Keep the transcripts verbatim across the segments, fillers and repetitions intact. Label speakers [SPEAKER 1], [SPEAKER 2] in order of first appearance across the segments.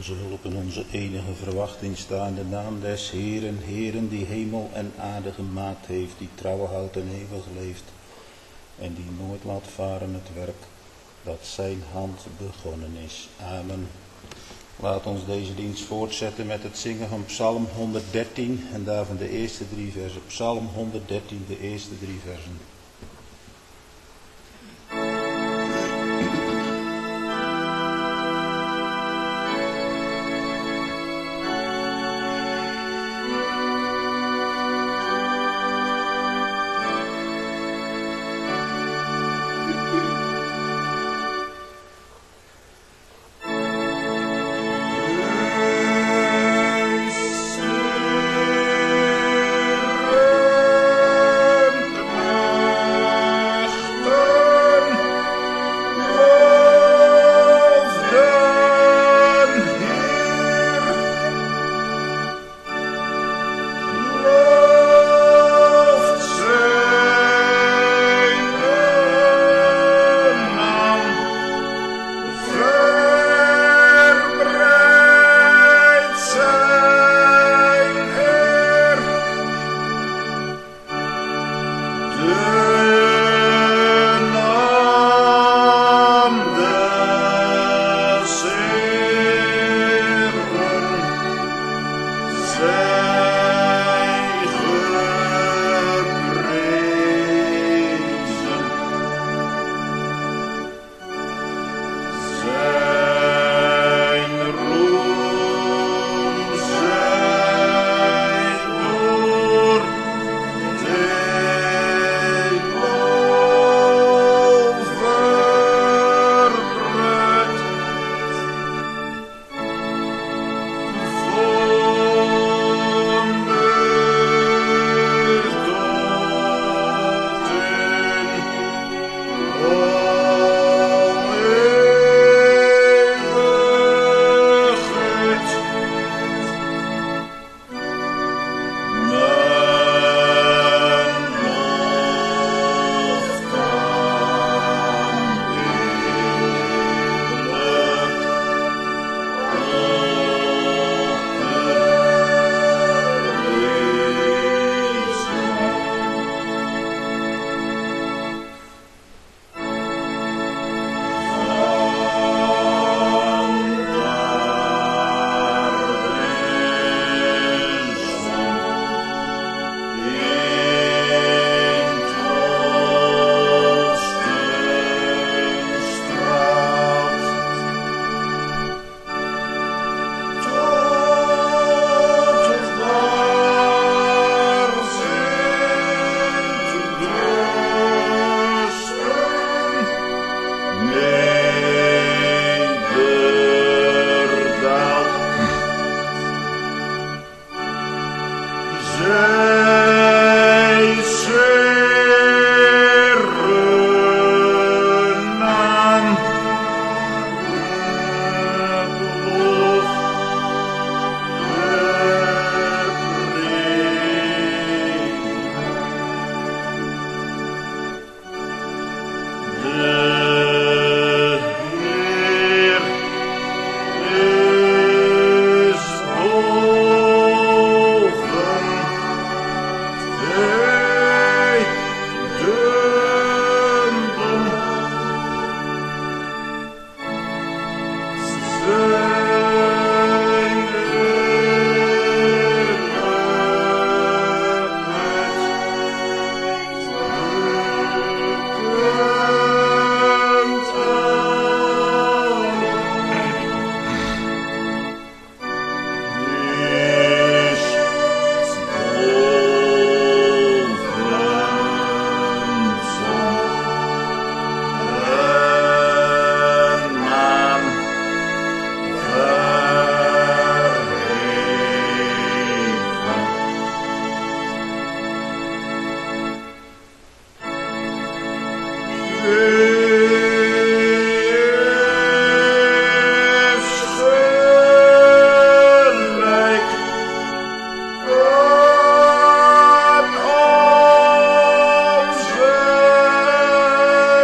[SPEAKER 1] onze hulp en onze enige verwachting sta in de naam des Heeren, Heeren die hemel en aarde gemaakt heeft, die trouw houdt en eeuwig leeft en die nooit laat varen het werk dat zijn hand begonnen is. Amen. Laat ons deze dienst voortzetten met het zingen van Psalm honderddertien en daarvan de eerste drie versen. Psalm honderddertien, de eerste drie versen.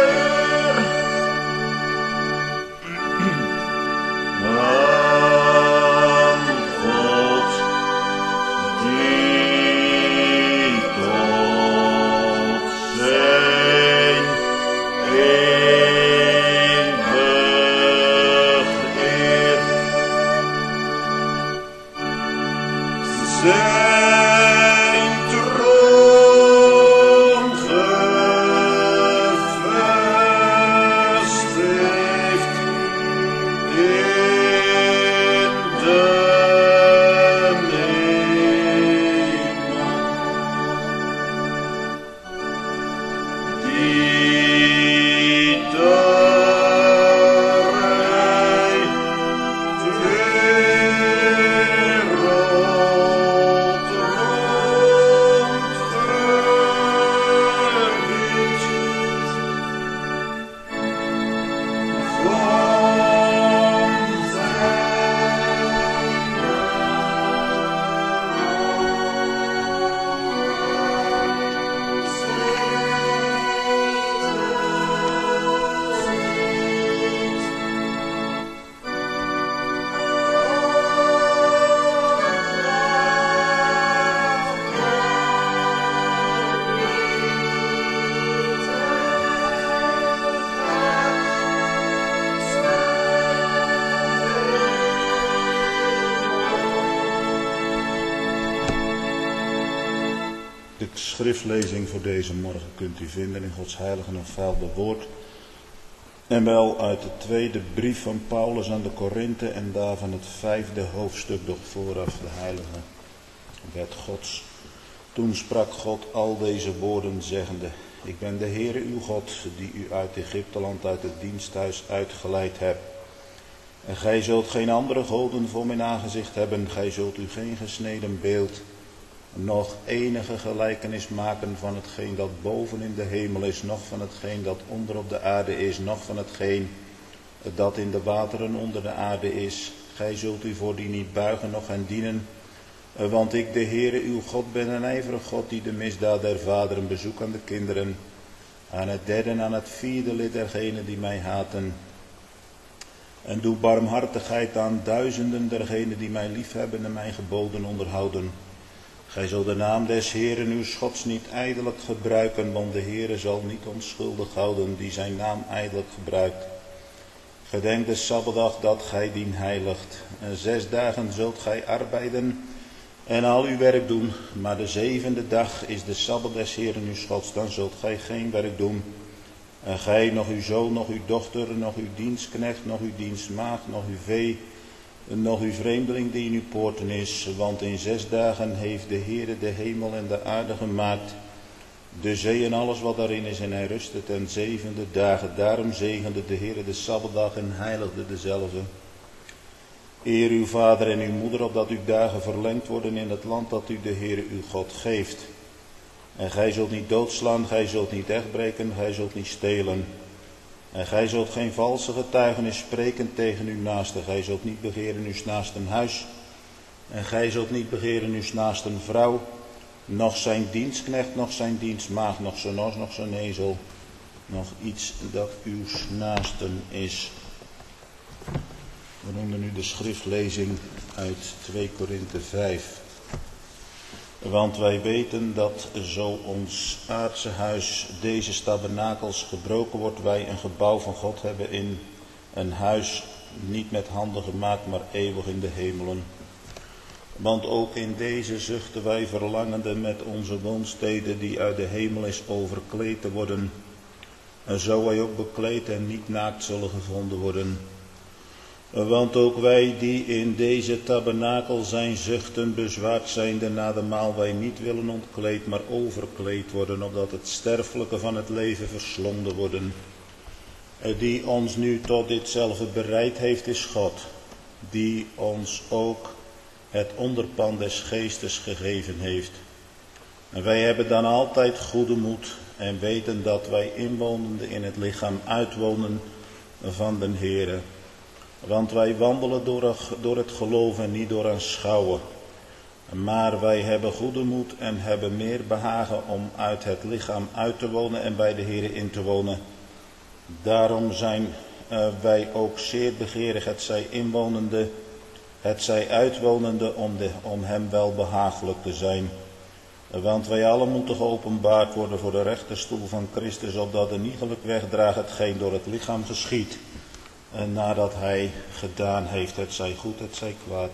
[SPEAKER 2] Ah
[SPEAKER 1] schriftlezing voor deze morgen kunt u vinden in Gods heilige en onfeilbare woord. En wel uit de tweede brief van Paulus aan de Korinthe en daarvan het vijfde hoofdstuk, doch vooraf de heilige wet Gods. Toen sprak God al deze woorden zeggende: Ik ben de Heere uw God, die u uit Egypteland, uit het diensthuis uitgeleid hebt. En gij zult geen andere goden voor mijn aangezicht hebben, gij zult u geen gesneden beeld, nog enige gelijkenis maken van hetgeen dat boven in de hemel is, noch van hetgeen dat onder op de aarde is, noch van hetgeen dat in de wateren onder de aarde is. Gij zult u voor die niet buigen, noch hen dienen, want ik, de Heere uw God, ben een ijverig God, die de misdaad der vaderen bezoekt aan de kinderen, aan het derde en aan het vierde lid dergenen die mij haten. En doe barmhartigheid aan duizenden dergenen die mij liefhebben en mijn geboden onderhouden. Gij zult de naam des Heeren uw Gods niet ijdelijk gebruiken, want de Heere zal niet onschuldig houden die zijn naam ijdelijk gebruikt. Gedenk de Sabbatdag dat gij dien heiligt. En zes dagen zult gij arbeiden en al uw werk doen, maar de zevende dag is de Sabbat des Heeren uw Gods, dan zult gij geen werk doen. En gij, nog uw zoon, nog uw dochter, nog uw dienstknecht, nog uw dienstmaagd, nog uw vee, nog uw vreemdeling die in uw poorten is. Want in zes dagen heeft de Heere de hemel en de aarde gemaakt, de zee en alles wat daarin is, en hij rustte ten zevende dagen. Daarom zegende de Heere de Sabbatdag en heiligde dezelfde. Eer uw vader en uw moeder, opdat uw dagen verlengd worden in het land dat u de Heere uw God geeft. En gij zult niet doodslaan, gij zult niet echtbreken, gij zult niet stelen. En gij zult geen valse getuigenis spreken tegen uw naaste. Gij zult niet begeren uw naasten huis. En gij zult niet begeren uw naasten vrouw, noch zijn dienstknecht, noch zijn dienstmaagd, noch zijn os, noch zijn ezel, nog iets dat uw naasten is. We noemen nu de schriftlezing uit twee Korinthe vijf. Want wij weten dat zo ons aardse huis, deze tabernakels, gebroken wordt, wij een gebouw van God hebben in een huis niet met handen gemaakt, maar eeuwig in de hemelen. Want ook in deze zuchten wij verlangende met onze woonstede die uit de hemel is overkleed te worden, en zo wij ook bekleed en niet naakt zullen gevonden worden. Want ook wij die in deze tabernakel zijn zuchten, bezwaard zijnde na de maal wij niet willen ontkleed, maar overkleed worden, opdat het sterfelijke van het leven verslonden worden. Die ons nu tot ditzelfde bereid heeft, is God, die ons ook het onderpand des geestes gegeven heeft. En wij hebben dan altijd goede moed en weten dat wij inwonende in het lichaam uitwonen van den Heere. Want wij wandelen door, door het geloof en niet door aanschouwen. Maar wij hebben goede moed en hebben meer behagen om uit het lichaam uit te wonen en bij de Heere in te wonen. Daarom zijn uh, wij ook zeer begeerig, het zij inwonende, het zij uitwonende, om, de, om hem wel behagelijk te zijn. Want wij allen moeten geopenbaard worden voor de rechterstoel van Christus, opdat er niegelijk wegdraagt hetgeen door het lichaam geschiedt. En nadat hij gedaan heeft, het zij goed, het zij kwaad.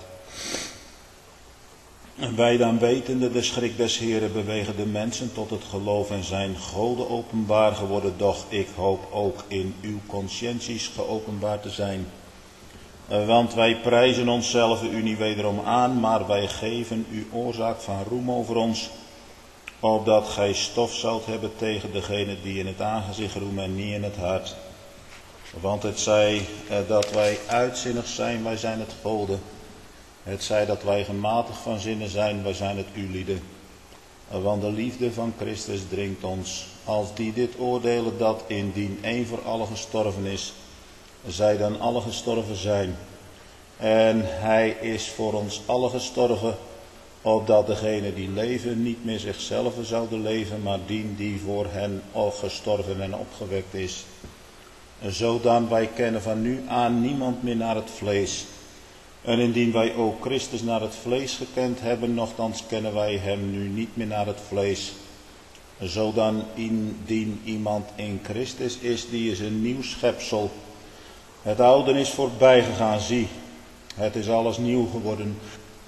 [SPEAKER 1] En wij dan wetende de schrik des Heeren bewegen de mensen tot het geloof en zijn goden openbaar geworden. Doch ik hoop ook in uw conscienties geopenbaard te zijn. Want wij prijzen onszelf u niet wederom aan, maar wij geven u oorzaak van roem over ons, opdat gij stof zoudt hebben tegen degene die in het aangezicht roemen en niet in het hart. Want het zij eh, dat wij uitzinnig zijn, wij zijn het goden. Het zij dat wij gematigd van zinnen zijn, wij zijn het ulieden. Want de liefde van Christus dringt ons, als die dit oordelen dat indien één voor allen gestorven is, zij dan alle gestorven zijn. En hij is voor ons allen gestorven, opdat degene die leven niet meer zichzelf zouden leven, maar dien die voor hen al gestorven en opgewekt is. Zodan wij kennen van nu aan niemand meer naar het vlees. En indien wij ook Christus naar het vlees gekend hebben, nochtans kennen wij hem nu niet meer naar het vlees. Zodan indien iemand in Christus is, die is een nieuw schepsel. Het oude is voorbij gegaan, zie, het is alles nieuw geworden.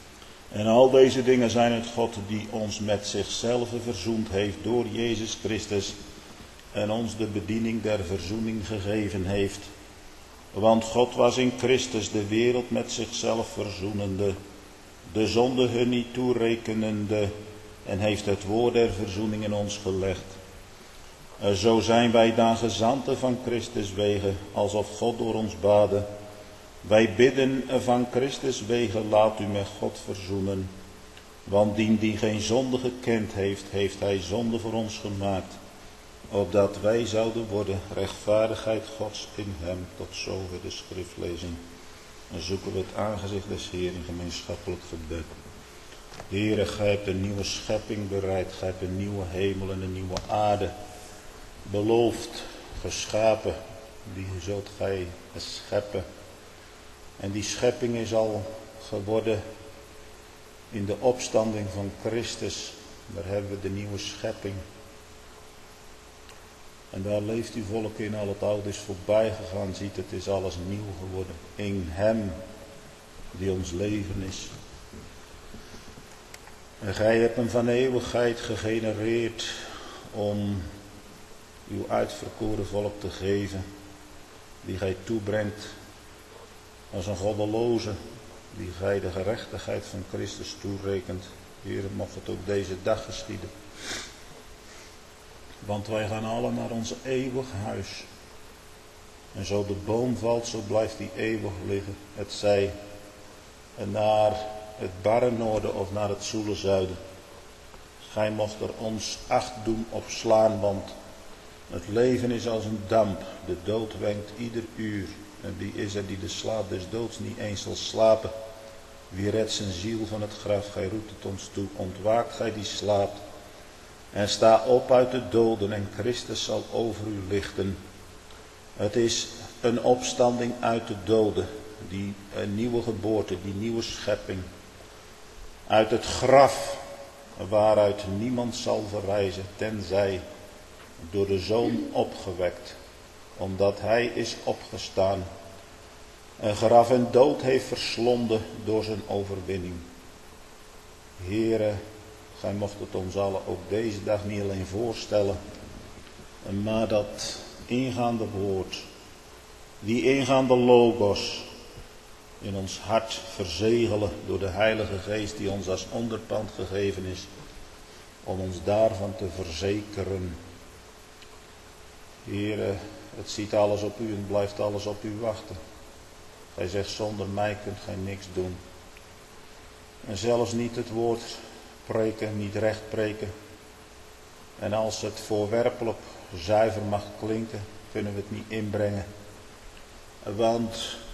[SPEAKER 1] En al deze dingen zijn het God die ons met zichzelf verzoend heeft door Jezus Christus en ons de bediening der verzoening gegeven heeft. Want God was in Christus de wereld met zichzelf verzoenende, de zonde hun niet toerekenende en heeft het woord der verzoening in ons gelegd. Zo zijn wij dan gezanten van Christus wege, alsof God door ons bade. Wij bidden van Christus wege, laat u met God verzoenen. Want dien die geen zonde gekend heeft, heeft hij zonde voor ons gemaakt. Opdat wij zouden worden rechtvaardigheid Gods in hem. Tot zover de schriftlezing. Dan zoeken we het aangezicht des Heeren in gemeenschappelijk gebed. Heere, gij hebt een nieuwe schepping bereid. Gij hebt een nieuwe hemel en een nieuwe aarde beloofd, geschapen. Die zult gij scheppen. En die schepping is al geworden in de opstanding van Christus. Daar hebben we de nieuwe schepping. En daar leeft uw volk in, al het oude is voorbij gegaan, ziet het is alles nieuw geworden. In hem die ons leven is. En gij hebt hem van eeuwigheid gegenereerd om uw uitverkoren volk te geven, die gij toebrengt als een goddeloze, die gij de gerechtigheid van Christus toerekent. Heer, mocht het ook deze dag geschieden. Want wij gaan alle naar ons eeuwig huis. En zo de boom valt, zo blijft die eeuwig liggen. Het zij naar het barre noorden of naar het zoele zuiden. Gij mocht er ons acht doen op slaan, want het leven is als een damp. De dood wenkt ieder uur. En wie is er die de slaap des doods niet eens zal slapen? Wie redt zijn ziel van het graf? Gij roept het ons toe. Ontwaakt gij die slaapt. En sta op uit de doden en Christus zal over u lichten. Het is een opstanding uit de doden. Die een nieuwe geboorte, die nieuwe schepping. Uit het graf waaruit niemand zal verrijzen, tenzij door de Zoon opgewekt. Omdat hij is opgestaan. En graf en dood heeft verslonden door zijn overwinning. Heere, gij mocht het ons allen ook deze dag niet alleen voorstellen, maar dat ingaande woord, die ingaande logos, in ons hart verzegelen door de Heilige Geest die ons als onderpand gegeven is, om ons daarvan te verzekeren. Heere, het ziet alles op u en blijft alles op u wachten. Gij zegt, zonder mij kunt gij niks doen. En zelfs niet het woord preken, niet recht preken. En als het voorwerpelijk zuiver mag klinken, kunnen we het niet inbrengen. Want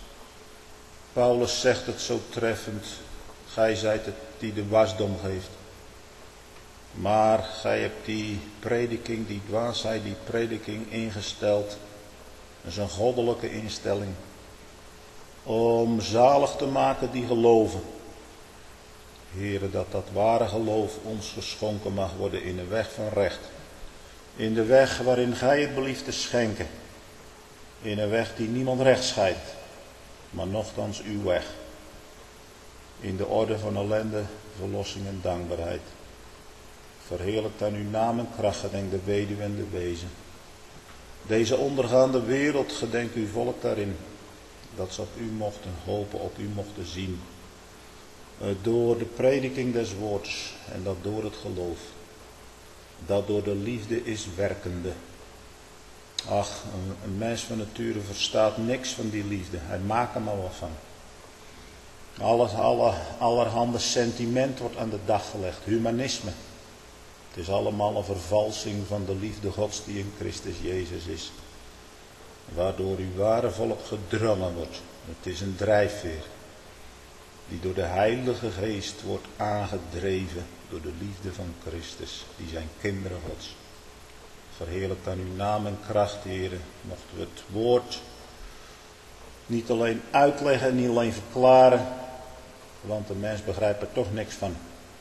[SPEAKER 1] Paulus zegt het zo treffend, gij zijt het die de wasdom geeft. Maar gij hebt die prediking, die dwaasheid, die prediking ingesteld. Dat is een goddelijke instelling. Om zalig te maken die geloven. Heere, dat dat ware geloof ons geschonken mag worden in de weg van recht. In de weg waarin gij het belieft te schenken. In een weg die niemand recht scheidt, maar nochtans uw weg. In de orde van ellende, verlossing en dankbaarheid. Verheerlijkt aan uw naam en kracht, gedenk de weduwe en de wezen. Deze ondergaande wereld, gedenk uw volk daarin. Dat ze op u mochten hopen, op u mochten zien. Door de prediking des woords en dat door het geloof. Dat door de liefde is werkende. Ach, een, een mens van nature verstaat niks van die liefde. Hij maakt er maar wat van. Alles, alle, allerhande sentiment wordt aan de dag gelegd. Humanisme. Het is allemaal een vervalsing van de liefde Gods die in Christus Jezus is. Waardoor uw ware volk gedrongen wordt. Het is een drijfveer. Die door de Heilige Geest wordt aangedreven. Door de liefde van Christus. Die zijn kinderen Gods. Verheerlijkt aan uw naam en kracht, heren. Mochten we het woord niet alleen uitleggen, niet alleen verklaren. Want de mens begrijpt er toch niks van.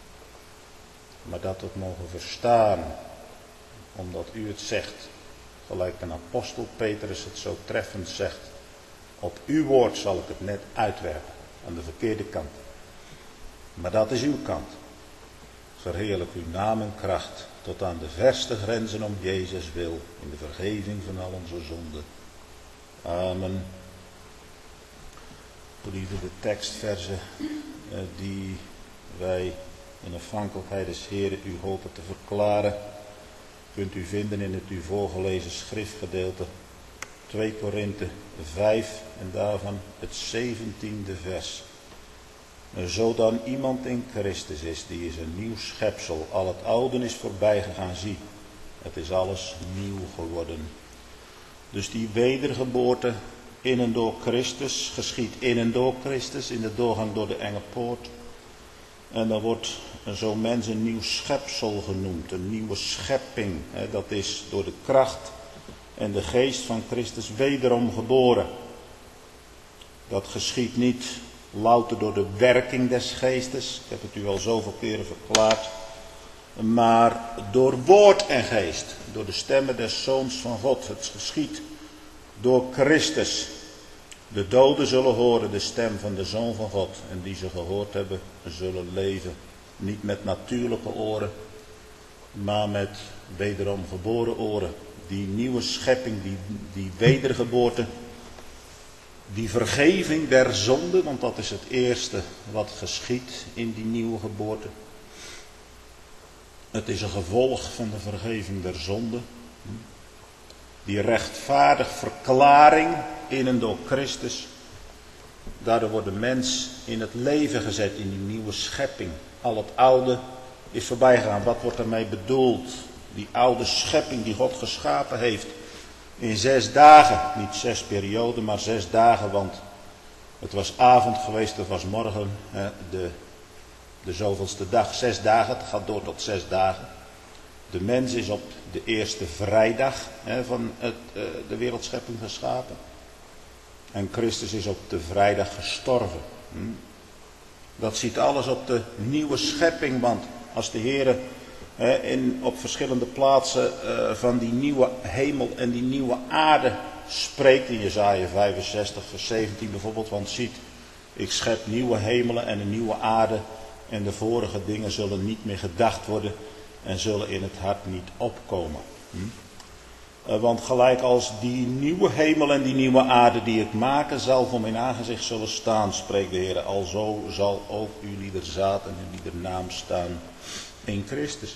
[SPEAKER 1] Maar dat we het mogen verstaan. Omdat u het zegt. Gelijk een apostel Petrus het zo treffend zegt. Op uw woord zal ik het net uitwerpen. Aan de verkeerde kant. Maar dat is uw kant. Verheerlijk uw naam en kracht tot aan de verste grenzen om Jezus wil, in de vergeving van al onze zonden. Amen. Geliefde, de tekstverzen eh, die wij in afhankelijkheid des Heren u hopen te verklaren, kunt u vinden in het u voorgelezen schriftgedeelte twee Korinthe vijf en daarvan het zeventiende vers. Zo dan iemand in Christus is, die is een nieuw schepsel. Al het oude is voorbij gegaan, zie, het is alles nieuw geworden. Dus die wedergeboorte in en door Christus, geschiet in en door Christus, in de doorgang door de enge poort. En dan wordt zo'n mens een nieuw schepsel genoemd, een nieuwe schepping. Dat is door de kracht en de geest van Christus wederom geboren. Dat geschiet niet louter door de werking des geestes, ik heb het u al zoveel keren verklaard, maar door woord en geest, door de stemmen des Zoons van God. Het geschiet door Christus. De doden zullen horen de stem van de Zoon van God en die ze gehoord hebben zullen leven. Niet met natuurlijke oren, maar met wederom geboren oren. Die nieuwe schepping, die, die wedergeboorte, die vergeving der zonde, want dat is het eerste wat geschiet in die nieuwe geboorte. Het is een gevolg van de vergeving der zonde. Die rechtvaardig verklaring in en door Christus. Daardoor wordt de mens in het leven gezet, in die nieuwe schepping. Al het oude is voorbij gegaan. Wat wordt ermee bedoeld? Die oude schepping die God geschapen heeft. In zes dagen, niet zes perioden, maar zes dagen, want het was avond geweest, het was morgen hè, de, de zoveelste dag. Zes dagen, het gaat door tot zes dagen. De mens is op de eerste vrijdag hè, van het, uh, de wereldschepping geschapen. En Christus is op de vrijdag gestorven. Hm? Dat ziet alles op de nieuwe schepping, want als de Heere hè, in, op verschillende plaatsen uh, van die nieuwe hemel en die nieuwe aarde spreekt, in Jesaja vijfenzestig vers zeventien bijvoorbeeld, want ziet, ik schep nieuwe hemelen en een nieuwe aarde en de vorige dingen zullen niet meer gedacht worden en zullen in het hart niet opkomen. Hm? Uh, want gelijk als die nieuwe hemel en die nieuwe aarde die ik maken zal voor mijn aangezicht zullen staan, spreekt de Heer, alzo zal ook uw ieder zaad en uw ieder naam staan in Christus.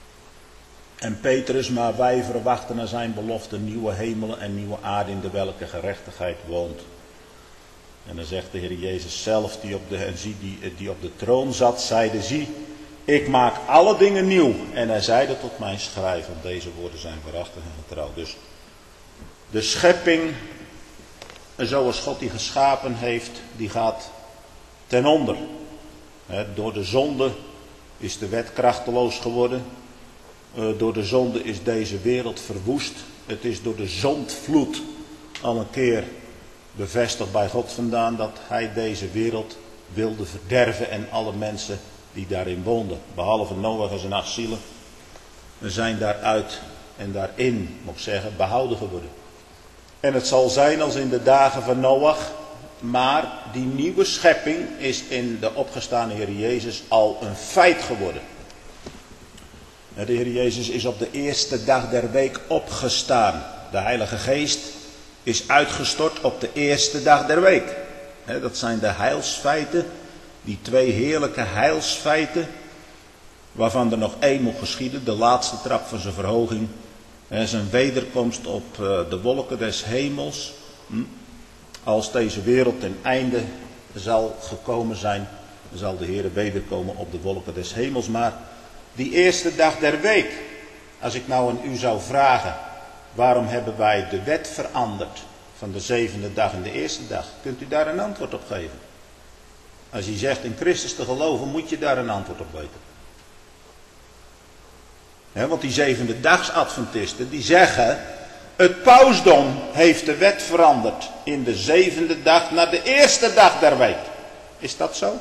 [SPEAKER 1] En Petrus, maar wij verwachten naar zijn belofte nieuwe hemelen en nieuwe aarde in de welke gerechtigheid woont. En dan zegt de Heer Jezus zelf, die op de, en zie, die, die op de troon zat, zeide, zie, ik maak alle dingen nieuw. En hij zeide tot mijn schrijver, deze woorden zijn waarachtig en getrouw. Dus de schepping, zoals God die geschapen heeft, die gaat ten onder. He, door de zonde is de wet krachteloos geworden. Uh, door de zonde is deze wereld verwoest. Het is door de zondvloed al een keer bevestigd bij God vandaan dat hij deze wereld wilde verderven en alle mensen die daarin woonden, behalve Noach en zijn acht zielen, zijn daaruit en daarin, moet ik zeggen, behouden geworden. En het zal zijn als in de dagen van Noach, maar die nieuwe schepping is in de opgestane Heer Jezus al een feit geworden. De Heer Jezus is op de eerste dag der week opgestaan. De Heilige Geest is uitgestort op de eerste dag der week. Dat zijn de heilsfeiten, die twee heerlijke heilsfeiten, waarvan er nog één moet geschieden, de laatste trap van zijn verhoging. Zijn wederkomst op de wolken des hemels. Als deze wereld ten einde zal gekomen zijn, zal de Heer wederkomen op de wolken des hemels. Maar die eerste dag der week, als ik nou aan u zou vragen, waarom hebben wij de wet veranderd van de zevende dag en de eerste dag? Kunt u daar een antwoord op geven? Als je zegt in Christus te geloven, moet je daar een antwoord op weten. He, want die zevende dags adventisten, die zeggen, het pausdom heeft de wet veranderd in de zevende dag naar de eerste dag der week. Is dat zo?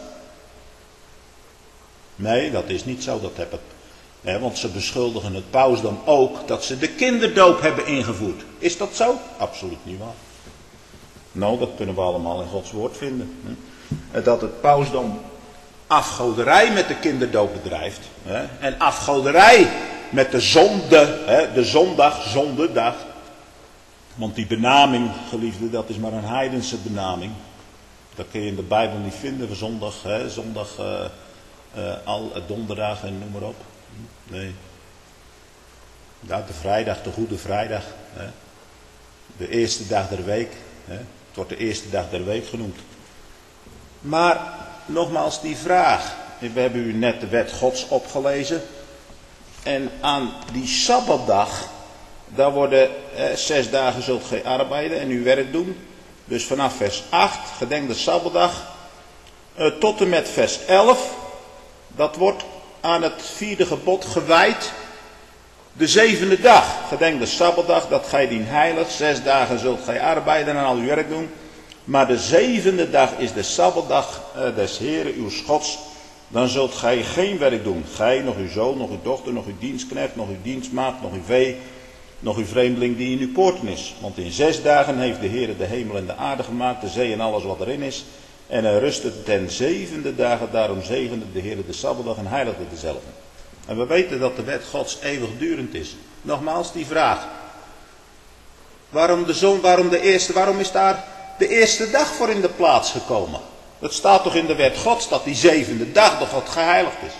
[SPEAKER 1] Nee, dat is niet zo. Dat heb ik. He, want ze beschuldigen het pausdom ook dat ze de kinderdoop hebben ingevoerd. Is dat zo? Absoluut niet waar. Nou, dat kunnen we allemaal in Gods woord vinden. He. Dat het pausdom afgoderij met de kinderdoop bedrijft, hè, en afgoderij met de zonde, hè, de zondag, zondedag. Want die benaming, geliefde, dat is maar een heidense benaming. Dat kun je in de Bijbel niet vinden, zondag, hè, zondag, uh, uh, al, uh, donderdag en noem maar op. Nee. Ja, de vrijdag, de goede vrijdag. Hè. De eerste dag der week. Hè. Het wordt de eerste dag der week genoemd. Maar, nogmaals die vraag. We hebben u net de wet Gods opgelezen. En aan die Sabbatdag, daar worden eh, zes dagen zult gij arbeiden en uw werk doen. Dus vanaf vers acht, gedenk de Sabbatdag, eh, tot en met vers elf. Dat wordt aan het vierde gebod gewijd. De zevende dag, gedenk de Sabbatdag, dat gij dien heilig. Zes dagen zult gij arbeiden en al uw werk doen. Maar de zevende dag is de Sabbatdag eh, des Heeren uw Gods. Dan zult gij geen werk doen. Gij, nog uw zoon, nog uw dochter, nog uw dienstknecht, nog uw dienstmaagd, nog uw vee, nog uw vreemdeling die in uw poorten is. Want in zes dagen heeft de Heer de hemel en de aarde gemaakt, de zee en alles wat erin is. En hij rustte ten zevende dagen, daarom zegende de Heer de Sabbatdag en heiligde dezelfde. En we weten dat de wet Gods eeuwigdurend is. Nogmaals die vraag. Waarom de zon, waarom de eerste, waarom is daar de eerste dag voor in de plaats gekomen? Het staat toch in de wet Gods dat die zevende dag toch wat geheiligd is.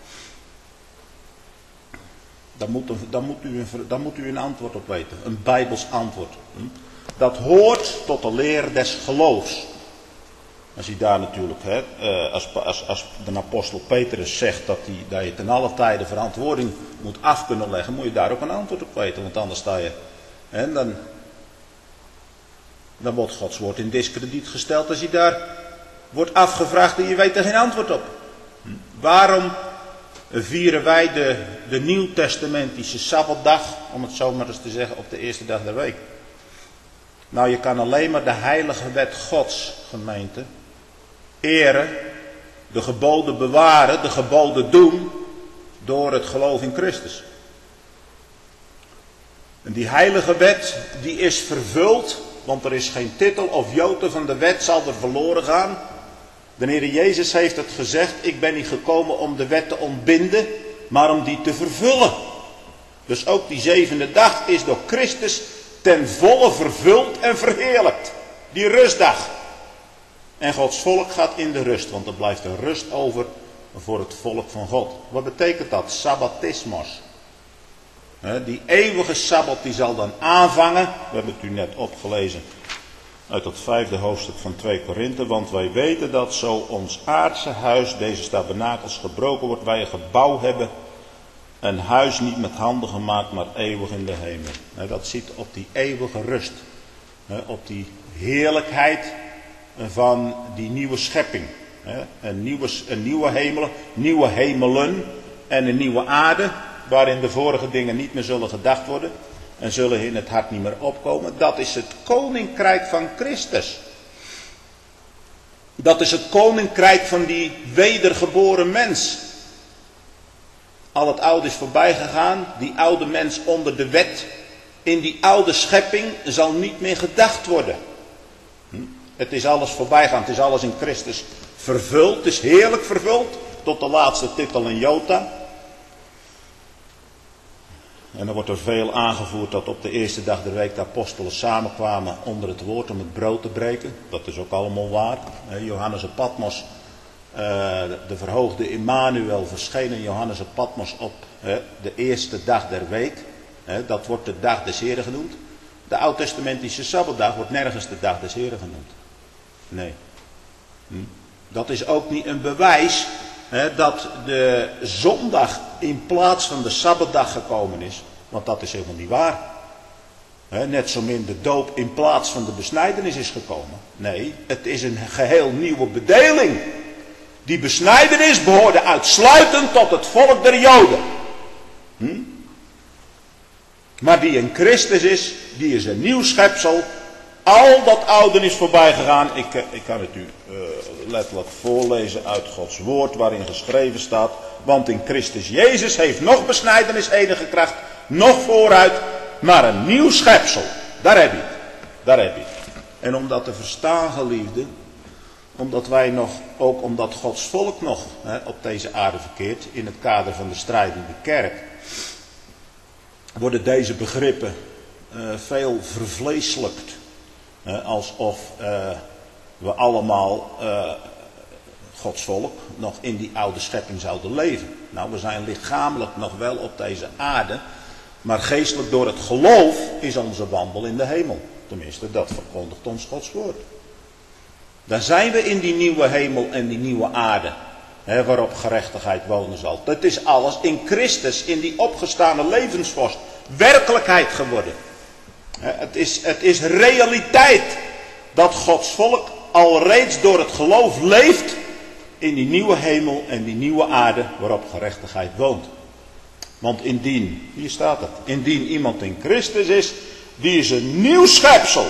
[SPEAKER 1] Daar moet, een, daar, moet u een, daar moet u een antwoord op weten. Een Bijbels antwoord. Dat hoort tot de leer des geloofs. Als je daar natuurlijk, hè, als, als, als de apostel Petrus zegt dat, die, dat je ten alle tijde verantwoording moet af kunnen leggen, moet je daar ook een antwoord op weten. Want anders sta je, hè, dan, dan wordt Gods woord in diskrediet gesteld als je daar wordt afgevraagd en je weet er geen antwoord op. Waarom vieren wij de, de nieuwtestamentische Sabbatdag, om het zo maar eens te zeggen, op de eerste dag der week? Nou, je kan alleen maar de heilige wet Gods, gemeente, eren, de geboden bewaren, de geboden doen, door het geloof in Christus. En die heilige wet, die is vervuld, want er is geen titel of jota van de wet zal er verloren gaan. De Heer Jezus heeft het gezegd, ik ben niet gekomen om de wet te ontbinden, maar om die te vervullen. Dus ook die zevende dag is door Christus ten volle vervuld en verheerlijkt. Die rustdag. En Gods volk gaat in de rust, want er blijft een rust over voor het volk van God. Wat betekent dat? Sabbatismos. Die eeuwige Sabbat die zal dan aanvangen. We hebben het u net opgelezen uit het vijfde hoofdstuk van twee Korinthe. Want wij weten dat zo ons aardse huis, deze tabernakels, gebroken wordt. Wij een gebouw hebben. Een huis niet met handen gemaakt, maar eeuwig in de hemel. Dat ziet op die eeuwige rust. Op die heerlijkheid van die nieuwe schepping. Een nieuwe, een nieuwe hemel, nieuwe hemelen en een nieuwe aarde. Waarin de vorige dingen niet meer zullen gedacht worden. En zullen in het hart niet meer opkomen. Dat is het koninkrijk van Christus. Dat is het koninkrijk van die wedergeboren mens. Al het oude is voorbij gegaan. Die oude mens onder de wet. In die oude schepping zal niet meer gedacht worden. Hm? Het is alles voorbij gegaan. Het is alles in Christus vervuld. Het is heerlijk vervuld. Tot de laatste titel in jota. En er wordt er veel aangevoerd dat op de eerste dag der week de apostelen samenkwamen onder het woord om het brood te breken. Dat is ook allemaal waar. Johannes op Patmos, de verhoogde Immanuel, verscheen in Johannes op Patmos op de eerste dag der week. Dat wordt de dag des Heren genoemd. De oud-testamentische Sabbatdag wordt nergens de dag des Heren genoemd. Nee. Dat is ook niet een bewijs He, dat de zondag in plaats van de Sabbatdag gekomen is. Want dat is helemaal niet waar. He, net zo min de doop in plaats van de besnijdenis is gekomen. Nee, het is een geheel nieuwe bedeling. Die besnijdenis behoorde uitsluitend tot het volk der Joden. Hm? Maar die in Christus is, die is een nieuw schepsel. Al dat oude is voorbij gegaan. Ik, ik kan het u uh, letterlijk voorlezen uit Gods woord waarin geschreven staat. Want in Christus Jezus heeft nog besnijdenis enige kracht, nog vooruit, maar een nieuw schepsel. Daar heb je het. Daar heb je het. En om dat te verstaan, geliefde, omdat wij nog, ook omdat Gods volk nog hè, op deze aarde verkeert, in het kader van de strijdende kerk, worden deze begrippen uh, veel vervleeselijkt. Uh, alsof uh, we allemaal, uh, Gods volk, nog in die oude schepping zouden leven. Nou, we zijn lichamelijk nog wel op deze aarde, maar geestelijk door het geloof is onze wandel in de hemel. Tenminste, dat verkondigt ons Gods woord. Dan zijn we in die nieuwe hemel en die nieuwe aarde, hè, waarop gerechtigheid wonen zal. Dat is alles in Christus, in die opgestane levensvorst, werkelijkheid geworden. Het is, het is realiteit dat Gods volk alreeds door het geloof leeft in die nieuwe hemel en die nieuwe aarde waarop gerechtigheid woont. Want indien, hier staat het, indien iemand in Christus is, die is een nieuw schepsel.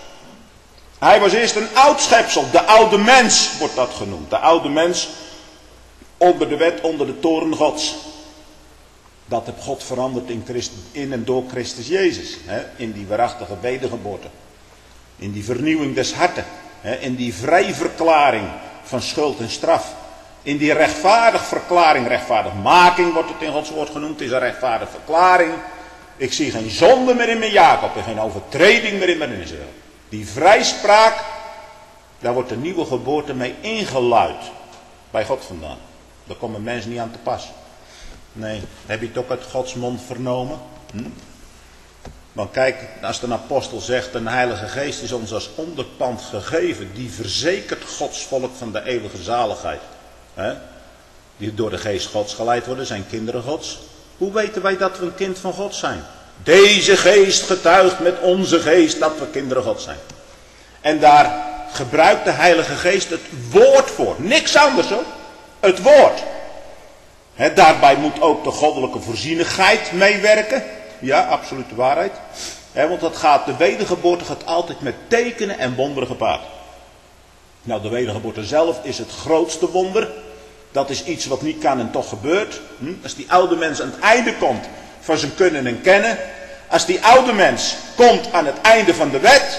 [SPEAKER 1] Hij was eerst een oud schepsel, de oude mens wordt dat genoemd. De oude mens onder de wet, onder de toren Gods. Dat heeft God veranderd in, Christus, in en door Christus Jezus. Hè, in die waarachtige wedergeboorte. In die vernieuwing des harten. Hè, in die vrijverklaring van schuld en straf. In die rechtvaardig verklaring, rechtvaardigmaking wordt het in Gods woord genoemd. Het is een rechtvaardig verklaring. Ik zie geen zonde meer in mijn Jacob en geen overtreding meer in mijn Israël. Die vrijspraak, daar wordt de nieuwe geboorte mee ingeluid. Bij God vandaan. Daar komt een mens niet aan te pas. Nee, heb je het ook uit Gods mond vernomen? Hm? Want kijk, als de apostel zegt, een heilige geest is ons als onderpand gegeven. Die verzekert Gods volk van de eeuwige zaligheid. He? Die door de geest Gods geleid worden, zijn kinderen Gods. Hoe weten wij dat we een kind van God zijn? Deze geest getuigt met onze geest dat we kinderen God zijn. En daar gebruikt de Heilige Geest het woord voor. Niks anders hoor. Het woord. He, daarbij moet ook de goddelijke voorzienigheid meewerken. Ja, absolute waarheid. He, want dat gaat, de wedergeboorte gaat altijd met tekenen en wonderen gepaard. Nou, de wedergeboorte zelf is het grootste wonder. Dat is iets wat niet kan en toch gebeurt. Hm? Als die oude mens aan het einde komt van zijn kunnen en kennen. Als die oude mens komt aan het einde van de wet.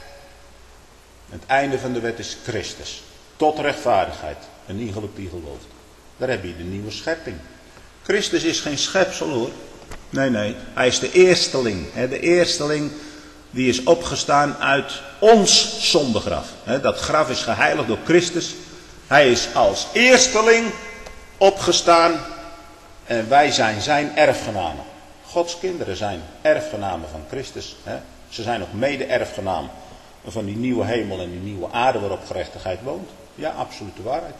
[SPEAKER 1] Het einde van de wet is Christus. Tot rechtvaardigheid. En iegelijk die gelooft. Daar heb je de nieuwe schepping. Christus is geen schepsel hoor. Nee, nee. Hij is de eersteling. Hè? De eersteling die is opgestaan uit ons zondegraf. Hè? Dat graf is geheiligd door Christus. Hij is als eersteling opgestaan. En wij zijn zijn erfgenamen. Gods kinderen zijn erfgenamen van Christus. Hè? Ze zijn ook mede-erfgenamen van die nieuwe hemel en die nieuwe aarde waarop gerechtigheid woont. Ja, absolute waarheid.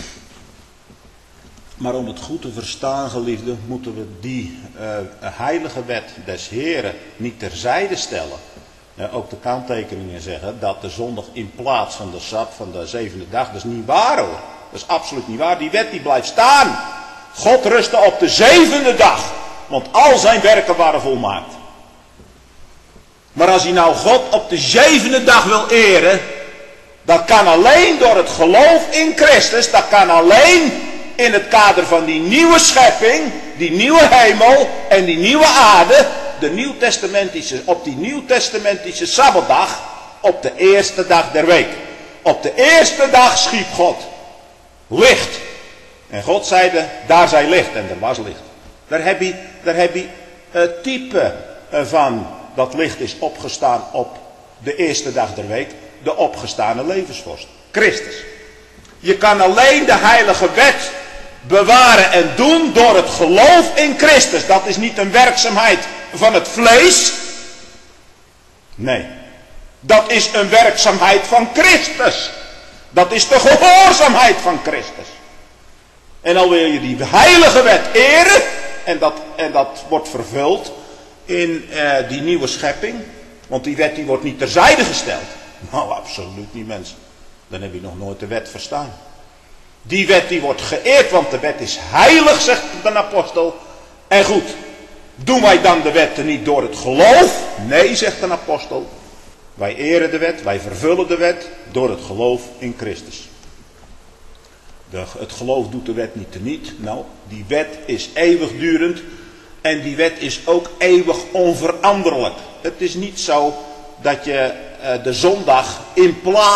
[SPEAKER 1] Maar om het goed te verstaan, geliefden, moeten we die uh, heilige wet des Heren niet terzijde stellen. Uh, ook de kanttekeningen zeggen dat de zondag in plaats van de sab, van de zevende dag, dat is niet waar hoor. Dat is absoluut niet waar. Die wet die blijft staan. God rustte op de zevende dag, want al zijn werken waren volmaakt. Maar als hij nou God op de zevende dag wil eren, dat kan alleen door het geloof in Christus, dat kan alleen in het kader van die nieuwe schepping, die nieuwe hemel en die nieuwe aarde, de nieuwtestamentische, op die nieuwtestamentische Sabbatdag, op de eerste dag der week. Op de eerste dag schiep God licht. En God zeide, daar zij licht en er was licht. Daar heb je, daar heb je het type van dat licht is opgestaan op de eerste dag der week, de opgestane levensvorst, Christus. Je kan alleen de heilige wet bewaren en doen door het geloof in Christus. Dat is niet een werkzaamheid van het vlees. Nee. Dat is een werkzaamheid van Christus. Dat is de gehoorzaamheid van Christus. En al wil je die heilige wet eren. En dat, en dat wordt vervuld in uh, die nieuwe schepping. Want die wet die wordt niet terzijde gesteld. Nou, absoluut niet mensen. Dan heb je nog nooit de wet verstaan. Die wet die wordt geëerd, want de wet is heilig, zegt de apostel. En goed, doen wij dan de wetten niet door het geloof? Nee, zegt de apostel. Wij eren de wet, wij vervullen de wet door het geloof in Christus. De, het geloof doet de wet niet teniet. Nou, die wet is eeuwigdurend. En die wet is ook eeuwig onveranderlijk. Het is niet zo dat je uh, de zondag in plaats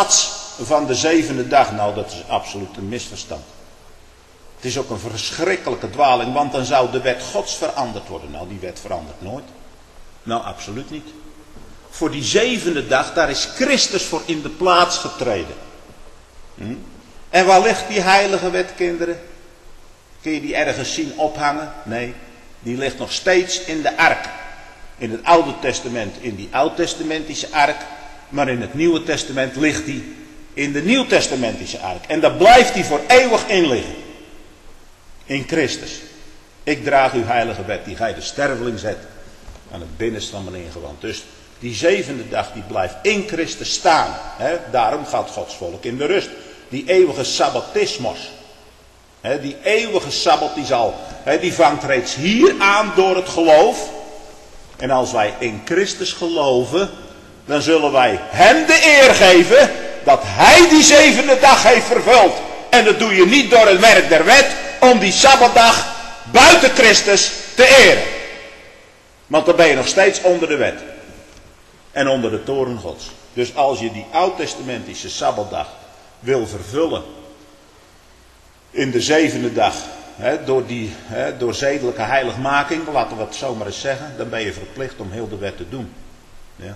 [SPEAKER 1] van de zevende dag. Nou, dat is absoluut een misverstand. Het is ook een verschrikkelijke dwaling, want dan zou de wet Gods veranderd worden. Nou, die wet verandert nooit. Nou, absoluut niet. Voor die zevende dag, daar is Christus voor in de plaats getreden. Hm? En waar ligt die heilige wet, kinderen? Kun je die ergens zien ophangen? Nee, die ligt nog steeds in de ark. In het Oude Testament in die Oud-testamentische ark. Maar in het Nieuwe Testament ligt die in de Nieuw-testamentische ark. En daar blijft die voor eeuwig in liggen. In Christus. Ik draag uw heilige wet, die gij de sterveling zet aan het binnenste van mijn ingewand. Dus die zevende dag die blijft in Christus staan. He, daarom gaat Gods volk in de rust. Die eeuwige sabbatismos. He, die eeuwige sabbat die zal. He, die vangt reeds hier aan door het geloof. En als wij in Christus geloven, dan zullen wij hem de eer geven dat hij die zevende dag heeft vervuld. En dat doe je niet door het werk der wet, om die sabbatdag buiten Christus te eren. Want dan ben je nog steeds onder de wet. En onder de toren Gods. Dus als je die oud-testamentische sabbatdag wil vervullen in de zevende dag, hè, door, die, hè, door zedelijke heiligmaking, laten we het zo maar eens zeggen, dan ben je verplicht om heel de wet te doen. Ja.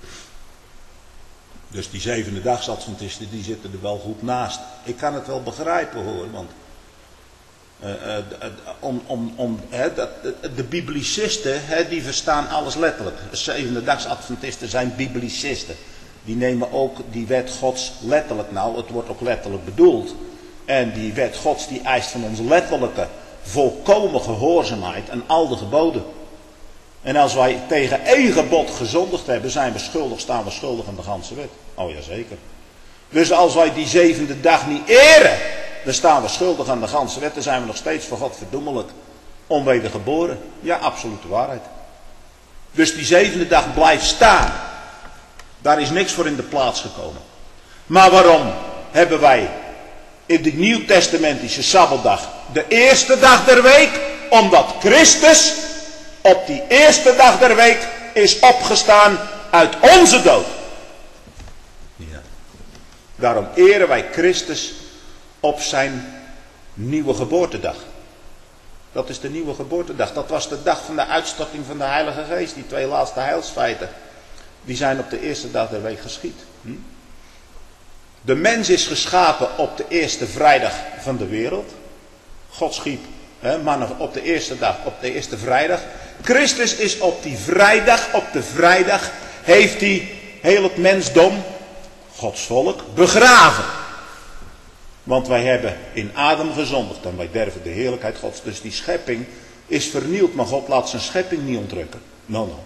[SPEAKER 1] Dus die zevende dagsadventisten, die zitten er wel goed naast. Ik kan het wel begrijpen hoor, want uh, uh, om, om, om, hè, dat, de biblicisten, hè, die verstaan alles letterlijk. De zevende dagsadventisten zijn biblicisten. Die nemen ook die wet Gods letterlijk. Nou, het wordt ook letterlijk bedoeld. En die wet Gods die eist van ons letterlijke, volkomen gehoorzaamheid aan al de geboden. En als wij tegen één gebod gezondigd hebben, zijn we schuldig, staan we schuldig aan de ganse wet. Oh ja, zeker. Dus als wij die zevende dag niet eren, dan staan we schuldig aan de ganse wet. Dan zijn we nog steeds voor God verdoemelijk onwedergeboren. Ja, absolute waarheid. Dus die zevende dag blijft staan. Daar is niks voor in de plaats gekomen. Maar waarom hebben wij in de nieuwtestamentische sabbatdag de eerste dag der week? Omdat Christus op die eerste dag der week is opgestaan uit onze dood. Ja. Daarom eren wij Christus op zijn nieuwe geboortedag. Dat is de nieuwe geboortedag. Dat was de dag van de uitstorting van de Heilige Geest. Die twee laatste heilsfeiten. Die zijn op de eerste dag der week geschied. Hm? De mens is geschapen op de eerste vrijdag van de wereld. God schiep hè, mannen op de eerste dag, op de eerste vrijdag. Christus is op die vrijdag, op de vrijdag, heeft hij heel het mensdom, Gods volk, begraven. Want wij hebben in Adam gezondigd en wij derven de heerlijkheid Gods. Dus die schepping is vernield, maar God laat zijn schepping niet ontrukken. Nou, nou.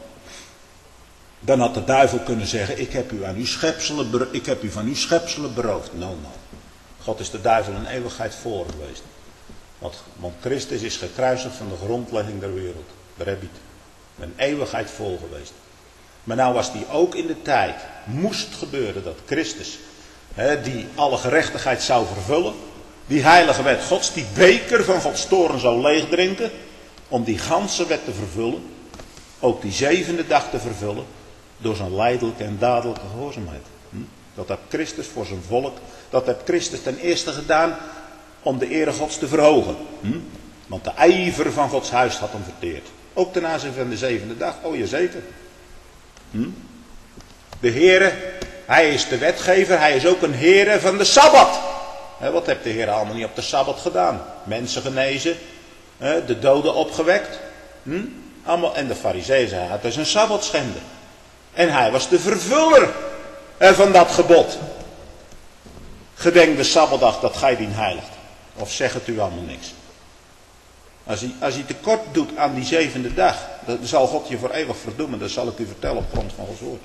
[SPEAKER 1] Dan had de duivel kunnen zeggen, ik heb u, aan uw schepselen, ik heb u van uw schepselen beroofd. Nou, nou. God is de duivel een eeuwigheid voor geweest. Want, want Christus is gekruisigd van de grondlegging der wereld. Daar heb je het. Een eeuwigheid vol geweest. Maar nou was die ook in de tijd, moest gebeuren dat Christus, hè, die alle gerechtigheid zou vervullen, die heilige wet Gods, die beker van Gods toorn zou leegdrinken, om die ganse wet te vervullen, ook die zevende dag te vervullen, door zijn lijdelijke en dadelijke gehoorzaamheid. Hm? Dat heeft Christus voor zijn volk, dat heeft Christus ten eerste gedaan om de ere Gods te verhogen. Hm? Want de ijver van Gods huis had hem verteerd. Ook ten aanzien van de zevende dag, oh ja zeker. Hm? De Heere, hij is de wetgever, hij is ook een Heere van de Sabbat. He, wat heeft de Heer allemaal niet op de Sabbat gedaan? Mensen genezen, he, de doden opgewekt. Hm? Allemaal, en de Farizeeën zeiden, het is een Sabbatschender. En hij was de vervuller he, van dat gebod. Gedenk de Sabbatdag dat gij dien heiligt. Of zegt het u allemaal niks. Als hij, als hij tekort doet aan die zevende dag, dan zal God je voor eeuwig verdoemen. Dat zal ik u vertellen op grond van Gods woord.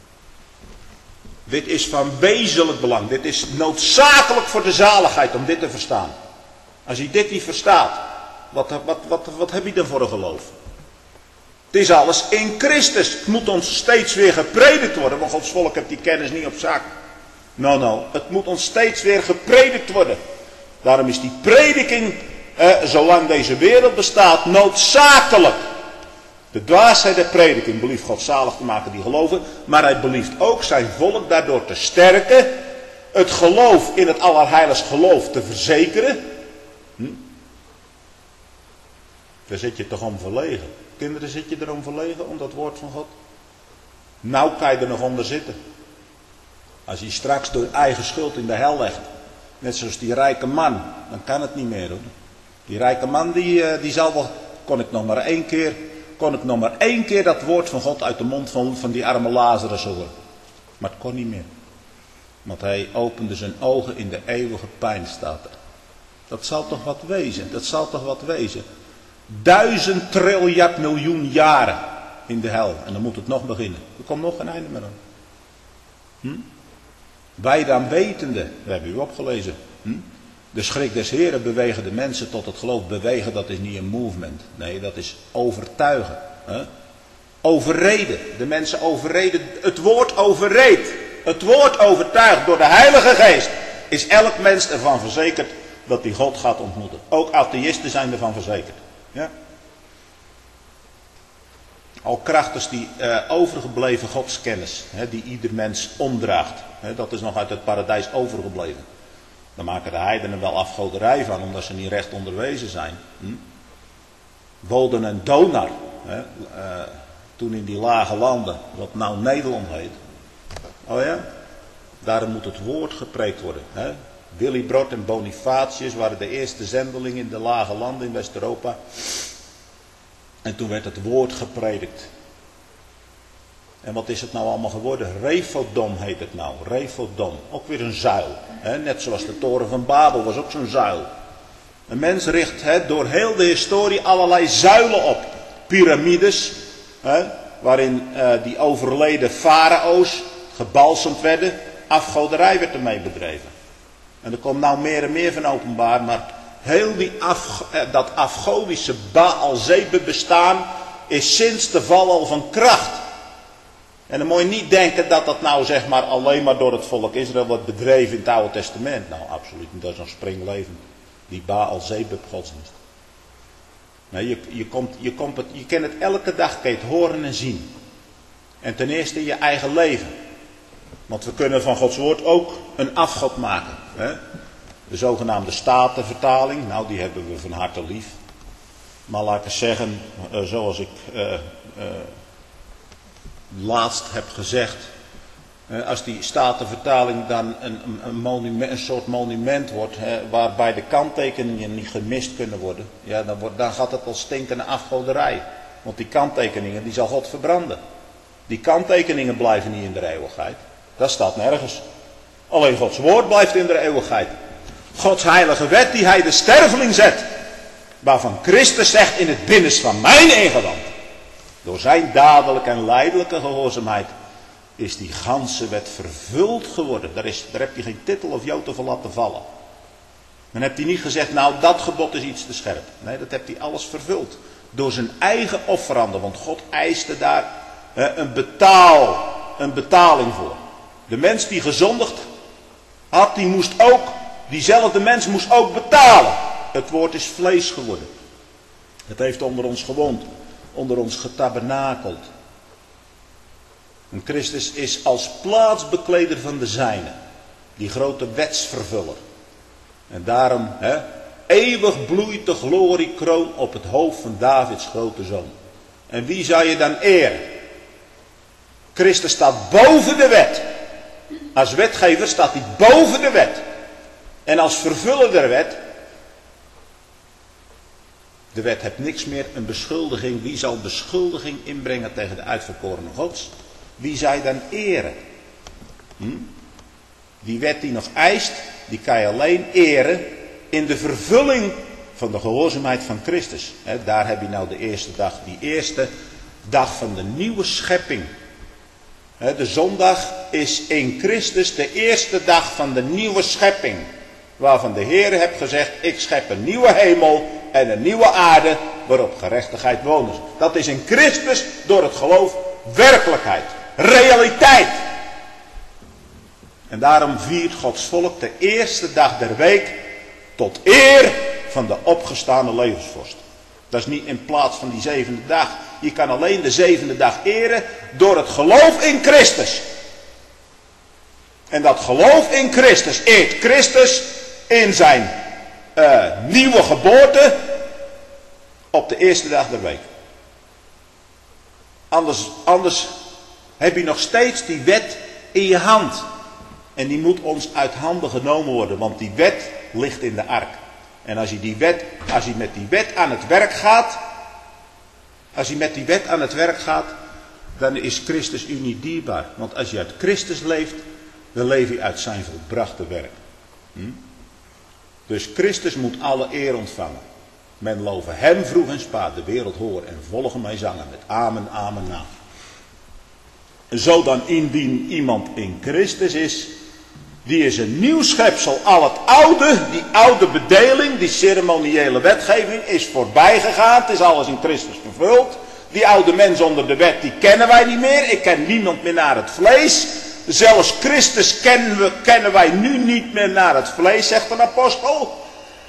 [SPEAKER 1] Dit is van wezenlijk belang. Dit is noodzakelijk voor de zaligheid om dit te verstaan. Als je dit niet verstaat, wat, wat, wat, wat heb je dan voor een geloof? Het is alles in Christus. Het moet ons steeds weer gepredikt worden, want Gods volk heeft die kennis niet op zak. Nou, nou, het moet ons steeds weer gepredikt worden. Daarom is die prediking, eh, zolang deze wereld bestaat, noodzakelijk. De dwaasheid der prediking belieft God zalig te maken die geloven, maar hij belieft ook zijn volk daardoor te sterken, het geloof in het allerheiligst geloof te verzekeren. Hm? Daar zit je toch om verlegen. Kinderen, zit je erom verlegen, om dat woord van God? Nou kan je er nog onder zitten. Als je straks door eigen schuld in de hel legt. Net zoals die rijke man. Dan kan het niet meer hoor. Die rijke man die, die zal wel. Kon ik nog maar één keer. Kon ik nog maar één keer dat woord van God uit de mond van, van die arme Lazarus horen. Maar het kon niet meer. Want hij opende zijn ogen in de eeuwige pijn, staat er. Dat zal toch wat wezen. Dat zal toch wat wezen. Duizend triljard miljoen jaren in de hel. En dan moet het nog beginnen. Er komt nog geen einde meer aan. Hm? Wij dan wetende, we hebben u opgelezen. Hm? De schrik des Heren bewegen de mensen tot het geloof. Bewegen, dat is niet een movement. Nee, dat is overtuigen. Hè? Overreden. De mensen overreden. Het woord overreed. Het woord overtuigd door de Heilige Geest. Is elk mens ervan verzekerd dat hij God gaat ontmoeten. Ook atheïsten zijn ervan verzekerd. Ja? Al krachtens die uh, overgebleven godskennis, hè, die ieder mens omdraagt. Hè, dat is nog uit het paradijs overgebleven. Daar maken de heidenen wel afgoderij van, omdat ze niet recht onderwezen zijn. Hm? Woden en Donar, hè, uh, toen in die lage landen, wat nou Nederland heet. Oh ja, daarom moet het woord gepreekt worden. Hè? Willibrord en Bonifatius waren de eerste zendelingen in de lage landen in West-Europa. En toen werd het woord gepredikt. En wat is het nou allemaal geworden? Rephodon heet het nou. Rephodon. Ook weer een zuil. Hè? Net zoals de toren van Babel was ook zo'n zuil. Een mens richt hè, door heel de historie allerlei zuilen op. Pyramides. Hè? Waarin uh, die overleden farao's gebalsemd werden. Afgoderij werd ermee bedreven. En er komt nou meer en meer van openbaar. Maar heel die af, dat afgodische Baal-Zebe bestaan is sinds de val al van kracht. En dan moet je niet denken dat dat nou zeg maar alleen maar door het volk Israël wordt bedreven in het Oude Testament. Nou absoluut niet, dat is nog springlevend. Die Baal-Zebe godsdienst. Nee, je, je, komt, je, komt het, je kent het elke dag, kan je het horen en zien. En ten eerste in je eigen leven. Want we kunnen van Gods woord ook een afgod maken. Hè? De zogenaamde Statenvertaling, nou die hebben we van harte lief. Maar laat ik eens zeggen, uh, zoals ik uh, uh, laatst heb gezegd. Uh, als die Statenvertaling dan een, een, een, monument, een soort monument wordt, hè, waarbij de kanttekeningen niet gemist kunnen worden. Ja, dan, wordt, dan gaat het als stinkende afgoderij. Want die kanttekeningen die zal God verbranden. Die kanttekeningen blijven niet in de eeuwigheid. Dat staat nergens. Alleen Gods woord blijft in de eeuwigheid. Gods heilige wet die hij de sterveling zet. Waarvan Christus zegt in het binnenst van mijn ingewand. Door zijn dadelijke en lijdelijke gehoorzaamheid is die ganse wet vervuld geworden. Daar, is, daar heb je geen titel of jota voor laten vallen. Dan hebt hij niet gezegd, nou dat gebod is iets te scherp. Nee, dat hebt hij alles vervuld. Door zijn eigen offeranden. Want God eiste daar eh, een, betaal, een betaling voor. De mens die gezondigd had, die moest ook, diezelfde mens moest ook betalen. Het woord is vlees geworden. Het heeft onder ons gewoond, onder ons getabernakeld. En Christus is als plaatsbekleder van de zijnen, die grote wetsvervuller. En daarom, hè, eeuwig bloeit de gloriekroon op het hoofd van Davids grote zoon. En wie zou je dan eren? Christus staat boven de wet. Als wetgever staat hij boven de wet. En als vervuller der wet. De wet heeft niks meer, een beschuldiging. Wie zal beschuldiging inbrengen tegen de uitverkorene Gods? Wie zij dan eren? Hm? Die wet die nog eist, die kan je alleen eren in de vervulling van de gehoorzaamheid van Christus. He, daar heb je nou de eerste dag, die eerste dag van de nieuwe schepping. He, de zondag is in Christus de eerste dag van de nieuwe schepping. Waarvan de Heer heeft gezegd, ik schep een nieuwe hemel en een nieuwe aarde waarop gerechtigheid wonen. Dat is in Christus door het geloof werkelijkheid, realiteit. En daarom viert Gods volk de eerste dag der week tot eer van de opgestane levensvorst. Dat is niet in plaats van die zevende dag. Je kan alleen de zevende dag eren door het geloof in Christus.
[SPEAKER 2] En dat geloof in Christus eert Christus in zijn uh, nieuwe geboorte op de eerste dag der week. Anders, anders heb je nog steeds die wet in je hand. En die moet ons uit handen genomen worden, want die wet ligt in de ark. En als je, die wet, als je met die wet aan het werk gaat, als je met die wet aan het werk gaat, dan is Christus u niet dierbaar. Want als je uit Christus leeft, dan leef je uit zijn volbrachte werk. Hm? Dus Christus moet alle eer ontvangen. Men love hem vroeg en spaat, de wereld horen en volgen mij zangen met amen, amen na. Zo dan indien iemand in Christus is, die is een nieuw schepsel. Al het oude, die oude bedeling, die ceremoniële wetgeving is voorbij gegaan. Het is alles in Christus vervuld. Die oude mens onder de wet, die kennen wij niet meer. Ik ken niemand meer naar het vlees. Zelfs Christus kennen, we, kennen wij nu niet meer naar het vlees, zegt een apostel.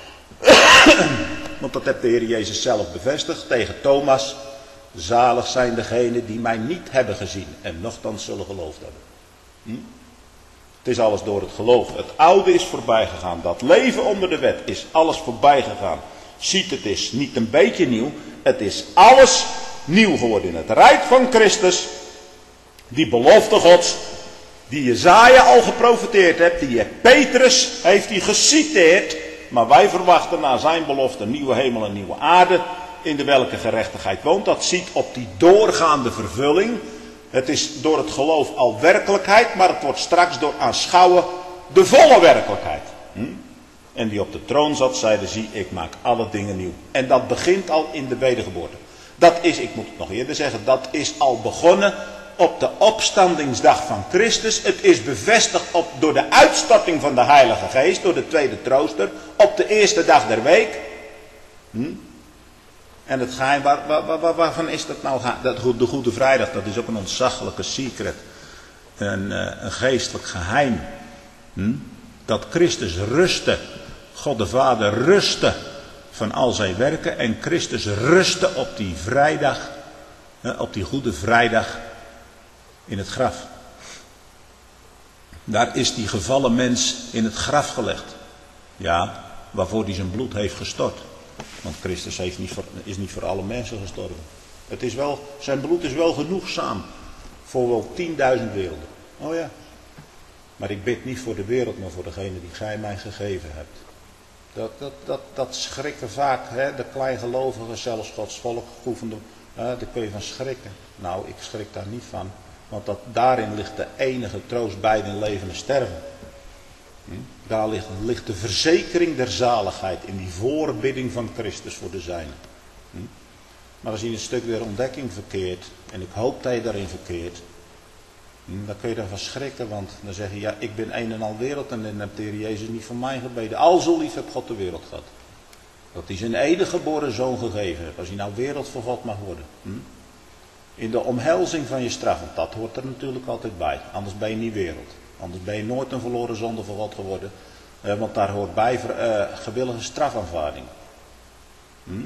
[SPEAKER 2] Want dat heeft de Heer Jezus zelf bevestigd tegen Thomas. Zalig zijn degenen die mij niet hebben gezien en nochtans zullen geloofd hebben. Hm? Het is alles door het geloof. Het oude is voorbij gegaan. Dat leven onder de wet is alles voorbij gegaan. Ziet, het is niet een beetje nieuw. Het is alles nieuw geworden in het rijk van Christus. Die belofte Gods, die Jesaja al geprofeteerd hebt, die Petrus heeft hij geciteerd. Maar wij verwachten naar zijn belofte nieuwe hemel en nieuwe aarde, in de welke gerechtigheid woont. Dat ziet op die doorgaande vervulling. Het is door het geloof al werkelijkheid, maar het wordt straks door aanschouwen de volle werkelijkheid. Hm? En die op de troon zat, zeide, zie, ik maak alle dingen nieuw. En dat begint al in de wedergeboorte. Dat is, ik moet het nog eerder zeggen, dat is al begonnen op de opstandingsdag van Christus. Het is bevestigd op, door de uitstorting van de Heilige Geest, door de tweede trooster, op de eerste dag der week. Hm? En het geheim, waar, waar, waar, waarvan is dat nou? Dat, de Goede Vrijdag, dat is ook een ontzaglijke secret. Een, een geestelijk geheim. Hm? Dat Christus rustte. God de Vader rustte van al zijn werken. En Christus rustte op die vrijdag. Op die Goede Vrijdag. In het graf. Daar is die gevallen mens in het graf gelegd. Ja, waarvoor hij zijn bloed heeft gestort. Want Christus heeft niet voor, is niet voor alle mensen gestorven. Het is wel, zijn bloed is wel genoegzaam voor wel tienduizend werelden. Oh ja. Maar ik bid niet voor de wereld, maar voor degene die gij mij gegeven hebt. Dat, dat, dat, dat schrikken vaak, hè, de kleingelovigen, zelfs Gods volk geoefenden. Hè, daar kun je van schrikken. Nou, ik schrik daar niet van. Want dat, daarin ligt de enige troost bij in leven en sterven. Hm? Daar ligt, ligt de verzekering der zaligheid in die voorbidding van Christus voor de zijnen. Hm? Maar als je een stuk der ontdekking verkeert, en ik hoop dat je daarin verkeert, hm, dan kun je daarvan schrikken, want dan zeg je, ja, ik ben een en al wereld en dan heeft de Heer Jezus niet voor mij gebeden. Al zo lief heeft God de wereld gehad. Dat hij zijn enige geboren zoon gegeven heeft, als hij nou wereld voor God mag worden. Hm? In de omhelzing van je straf, want dat hoort er natuurlijk altijd bij, anders ben je niet wereld. Anders ben je nooit een verloren zonde voor God geworden. Eh, want daar hoort bij uh, gewillige strafaanvaarding. Hm?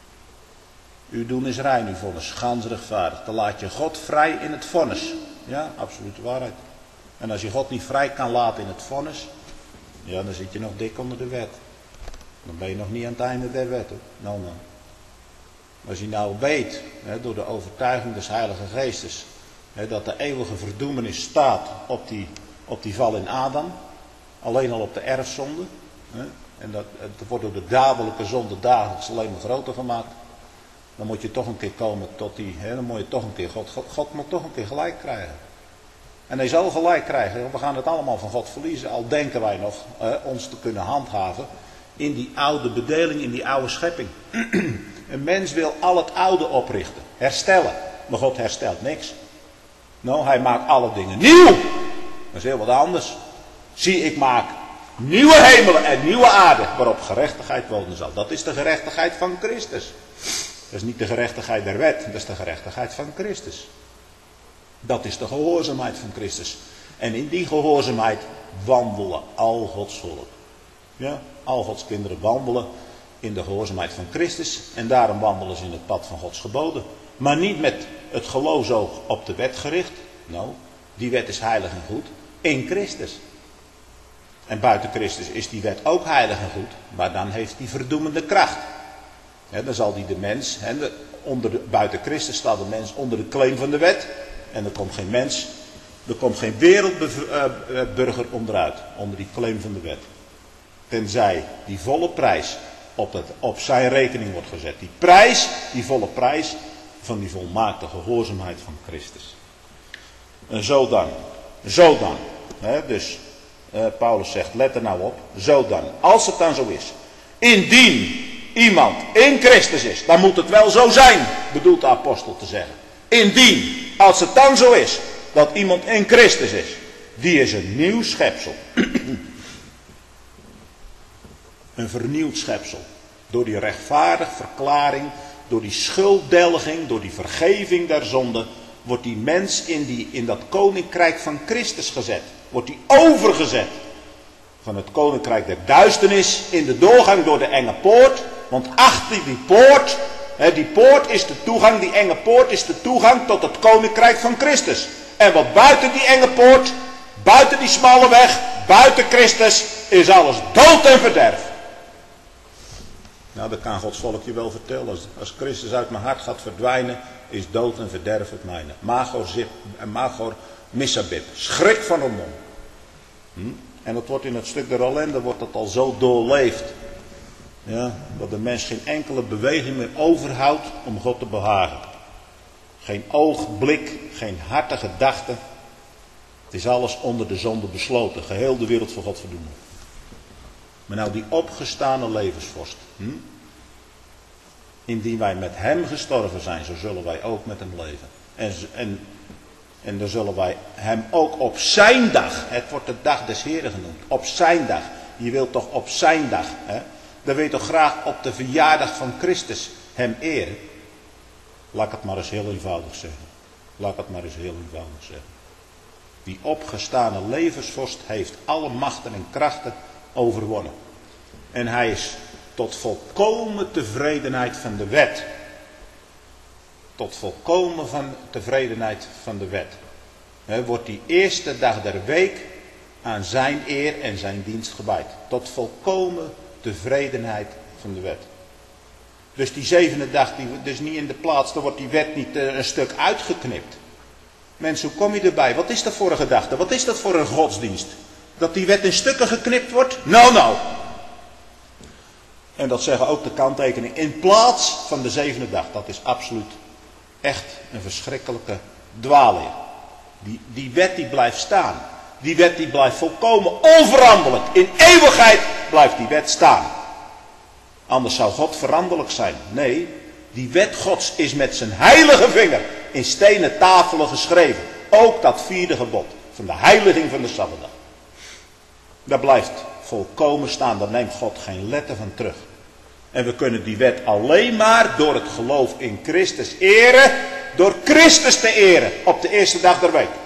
[SPEAKER 2] U doen is rein, uw vonnis, gans rechtvaardig. Dan laat je God vrij in het vonnis. Ja, absolute waarheid. En als je God niet vrij kan laten in het vonnis, ja, dan zit je nog dik onder de wet. Dan ben je nog niet aan het einde der wet, hoor. Nou, nou. Als je nou weet, hè, door de overtuiging des Heilige Geestes, hè, dat de eeuwige verdoemenis staat op die, op die val in Adam, alleen al op de erfzonde, hè, en dat het wordt door de dadelijke zonde dagelijks alleen maar groter gemaakt, dan moet je toch een keer komen tot die, hè, dan moet je toch een keer, God, God, God moet toch een keer gelijk krijgen. En hij zal gelijk krijgen, we gaan het allemaal van God verliezen, al denken wij nog hè, ons te kunnen handhaven in die oude bedeling, in die oude schepping. Een mens wil al het oude oprichten, herstellen. Maar God herstelt niks. Nou, hij maakt alle dingen nieuw. Dat is heel wat anders. Zie, ik maak nieuwe hemelen en nieuwe aarde waarop gerechtigheid wonen zal. Dat is de gerechtigheid van Christus. Dat is niet de gerechtigheid der wet, dat is de gerechtigheid van Christus. Dat is de gehoorzaamheid van Christus. En in die gehoorzaamheid wandelen al Gods volk. Ja, al Gods kinderen wandelen in de gehoorzaamheid van Christus. En daarom wandelen ze in het pad van Gods geboden. Maar niet met het geloofsoog op de wet gericht. Nou, die wet is heilig en goed. In Christus. En buiten Christus is die wet ook heilig en goed, maar dan heeft die verdoemende kracht. He, dan zal die de mens, he, de, onder de, buiten Christus staat de mens onder de claim van de wet. En er komt geen mens, er komt geen wereldburger onderuit, onder die claim van de wet. Tenzij die volle prijs op, het, op zijn rekening wordt gezet. Die prijs, die volle prijs van die volmaakte gehoorzaamheid van Christus. En zo dan, zo dan. He, dus uh, Paulus zegt, let er nou op, zo dan. Als het dan zo is, indien iemand in Christus is, dan moet het wel zo zijn, bedoelt de apostel te zeggen. Indien, als het dan zo is, dat iemand in Christus is, die is een nieuw schepsel. Een vernieuwd schepsel. Door die rechtvaardig verklaring, door die schulddelging, door die vergeving der zonde, wordt die mens in, die, in dat koninkrijk van Christus gezet. Wordt die overgezet van het koninkrijk der duisternis in de doorgang door de enge poort. Want achter die poort, hè, die poort is de toegang, die enge poort is de toegang tot het koninkrijk van Christus. En wat buiten die enge poort, buiten die smalle weg, buiten Christus, is alles dood en verderf. Nou, dat kan Gods volk je wel vertellen. Als, als Christus uit mijn hart gaat verdwijnen, is dood en verderf het mijne. Magor, zip, magor missabib. Schrik van een mond. Hm? En dat wordt in het stuk der ellende wordt dat al zo doorleefd. Ja, dat de mens geen enkele beweging meer overhoudt om God te behagen. Geen oogblik, geen harte gedachte. Het is alles onder de zonde besloten. Geheel de wereld voor God verdoemen. Maar nou die opgestane levensvorst. Hm? Indien wij met hem gestorven zijn, zo zullen wij ook met hem leven. En, en, en dan zullen wij hem ook op zijn dag, het wordt de dag des Heren genoemd, op zijn dag. Je wilt toch op zijn dag, hè? Dan wil je toch graag op de verjaardag van Christus hem eren. Laat ik het maar eens heel eenvoudig zeggen. Laat ik het maar eens heel eenvoudig zeggen. Die opgestane levensvorst heeft alle machten en krachten overwonnen. En hij is tot volkomen tevredenheid van de wet. Tot volkomen van tevredenheid van de wet. He, wordt die eerste dag der week aan zijn eer en zijn dienst gewijd. Tot volkomen tevredenheid van de wet. Dus die zevende dag, die dus niet in de plaats, dan wordt die wet niet uh, een stuk uitgeknipt. Mensen, hoe kom je erbij? Wat is dat voor een gedachte? Wat is dat voor een godsdienst? Dat die wet in stukken geknipt wordt? Nou, nou. En dat zeggen ook de kanttekeningen. In plaats van de zevende dag. Dat is absoluut echt een verschrikkelijke dwaalleer. Die, die wet die blijft staan. Die wet die blijft volkomen onveranderlijk. In eeuwigheid blijft die wet staan. Anders zou God veranderlijk zijn. Nee, die wet Gods is met zijn heilige vinger in stenen tafelen geschreven. Ook dat vierde gebod van de heiliging van de Sabbatdag. Dat blijft volkomen staan. Daar neemt God geen letter van terug. En we kunnen die wet alleen maar door het geloof in Christus eren. Door Christus te eren op de eerste dag der week.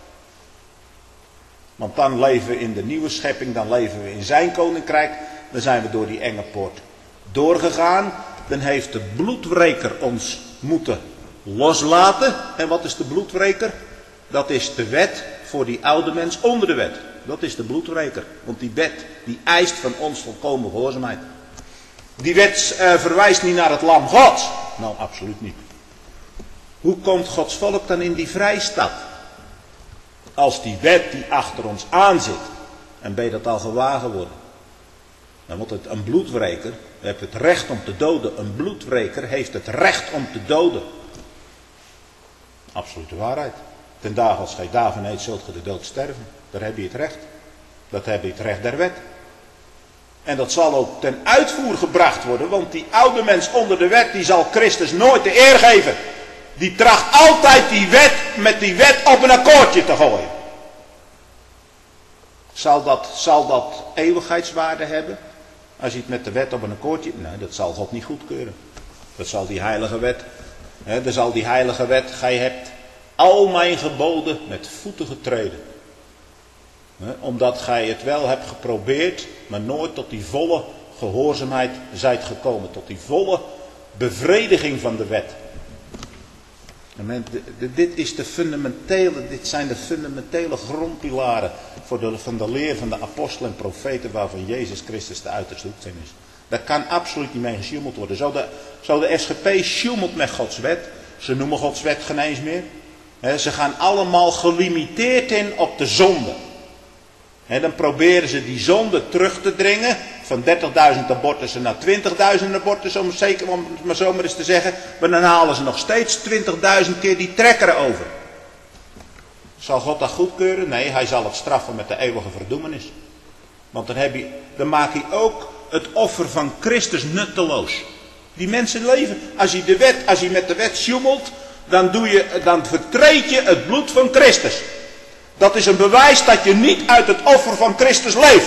[SPEAKER 2] Want dan leven we in de nieuwe schepping. Dan leven we in zijn koninkrijk. Dan zijn we door die enge poort doorgegaan. Dan heeft de bloedwreker ons moeten loslaten. En wat is de bloedwreker? Dat is de wet voor die oude mens onder de wet. Dat is de bloedwreker. Want die wet die eist van ons volkomen gehoorzaamheid. Die wet uh, verwijst niet naar het lam Gods. Nou, absoluut niet. Hoe komt Gods volk dan in die vrijstad? Als die wet die achter ons aan zit. En ben je dat al gewaar geworden? Dan wordt het een bloedwreker. Je hebt het recht om te doden. Een bloedwreker heeft het recht om te doden. Absolute waarheid. Ten dagen als gij daarvan eet, zult ge de dood sterven. Daar heb je het recht. Dat heb je het recht der wet. En dat zal ook ten uitvoer gebracht worden. Want die oude mens onder de wet, die zal Christus nooit de eer geven. Die tracht altijd die wet met die wet op een akkoordje te gooien. Zal dat, zal dat eeuwigheidswaarde hebben? Als je het met de wet op een akkoordje... Nee, dat zal God niet goedkeuren. Dat zal die heilige wet... Hè, dan zal die heilige wet... Gij hebt al mijn geboden met voeten getreden. Hè, omdat gij het wel hebt geprobeerd... maar nooit tot die volle gehoorzaamheid zijt gekomen. Tot die volle bevrediging van de wet.
[SPEAKER 1] Dit is de fundamentele, dit zijn de fundamentele grondpilaren voor de, van de leer van de apostelen en profeten waarvan Jezus Christus de uiterste hoeksteen is. Daar kan absoluut niet mee gesjoemeld worden. Zo de, zo de S G P sjoemelt met Gods wet. Ze noemen Gods wet geen eens meer. He, ze gaan allemaal gelimiteerd in op de zonde. He, dan proberen ze die zonde terug te dringen. Van dertigduizend abortussen naar twintigduizend abortussen, om, zeker, om het maar zomaar eens te zeggen. Maar dan halen ze nog steeds twintigduizend keer die trekker over. Zal God dat goedkeuren? Nee, hij zal het straffen met de eeuwige verdoemenis. Want dan, heb je, dan maak je ook het offer van Christus nutteloos. Die mensen leven. Als je, de wet, als je met de wet sjoemelt, dan, doe je, dan vertreed je het bloed van Christus. Dat is een bewijs dat je niet uit het offer van Christus leeft.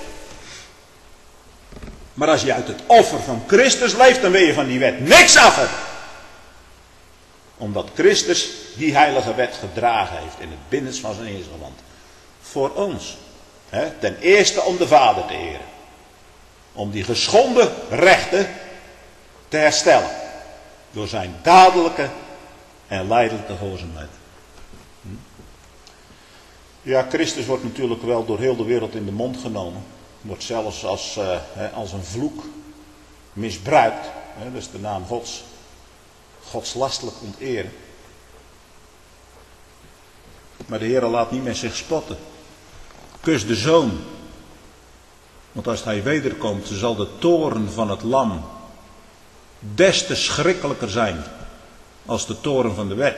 [SPEAKER 1] Maar als je uit het offer van Christus leeft, dan wil je van die wet niks af hebben. Omdat Christus die heilige wet gedragen heeft in het binnenst van zijn eerstgewand. Voor ons. Hè, ten eerste om de Vader te eren. Om die geschonden rechten te herstellen. Door zijn dadelijke en lijdelijke gehoorzaamheid. Hm? Ja, Christus wordt natuurlijk wel door heel de wereld in de mond genomen. Wordt zelfs als, uh, als een vloek misbruikt. Hè, dus de naam Gods. Godslastelijk onteren. Maar de Heer laat niet met zich spotten. Kus de Zoon. Want als hij wederkomt, zal de toorn van het lam des te schrikkelijker zijn als de toorn van de wet.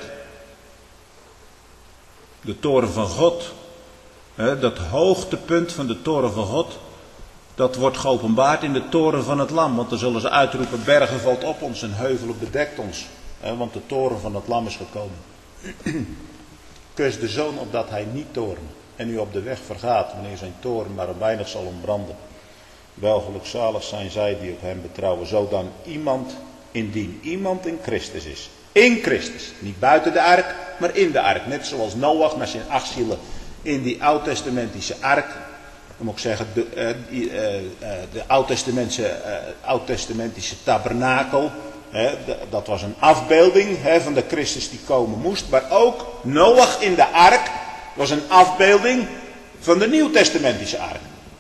[SPEAKER 1] De toorn van God, hè, dat hoogtepunt van de toorn van God, dat wordt geopenbaard in de toorn van het lam. Want dan zullen ze uitroepen, bergen valt op ons en heuvelen bedekt ons. Hè, want de toorn van het lam is gekomen. Kus de Zoon opdat hij niet toorne en u op de weg vergaat, wanneer zijn toorn maar een weinig zal ontbranden. Wel gelukzalig zijn zij die op hem betrouwen, zodan iemand, indien iemand in Christus is. In Christus, niet buiten de ark, maar in de ark. Net zoals Noach met zijn acht zielen in die oud-testamentische ark. Dan moet ik zeggen, de, uh, uh, uh, de oud-testamentische, uh, oud-testamentische tabernakel. He, dat was een afbeelding he, van de Christus die komen moest. Maar ook Noach in de ark was een afbeelding van de nieuw-testamentische ark.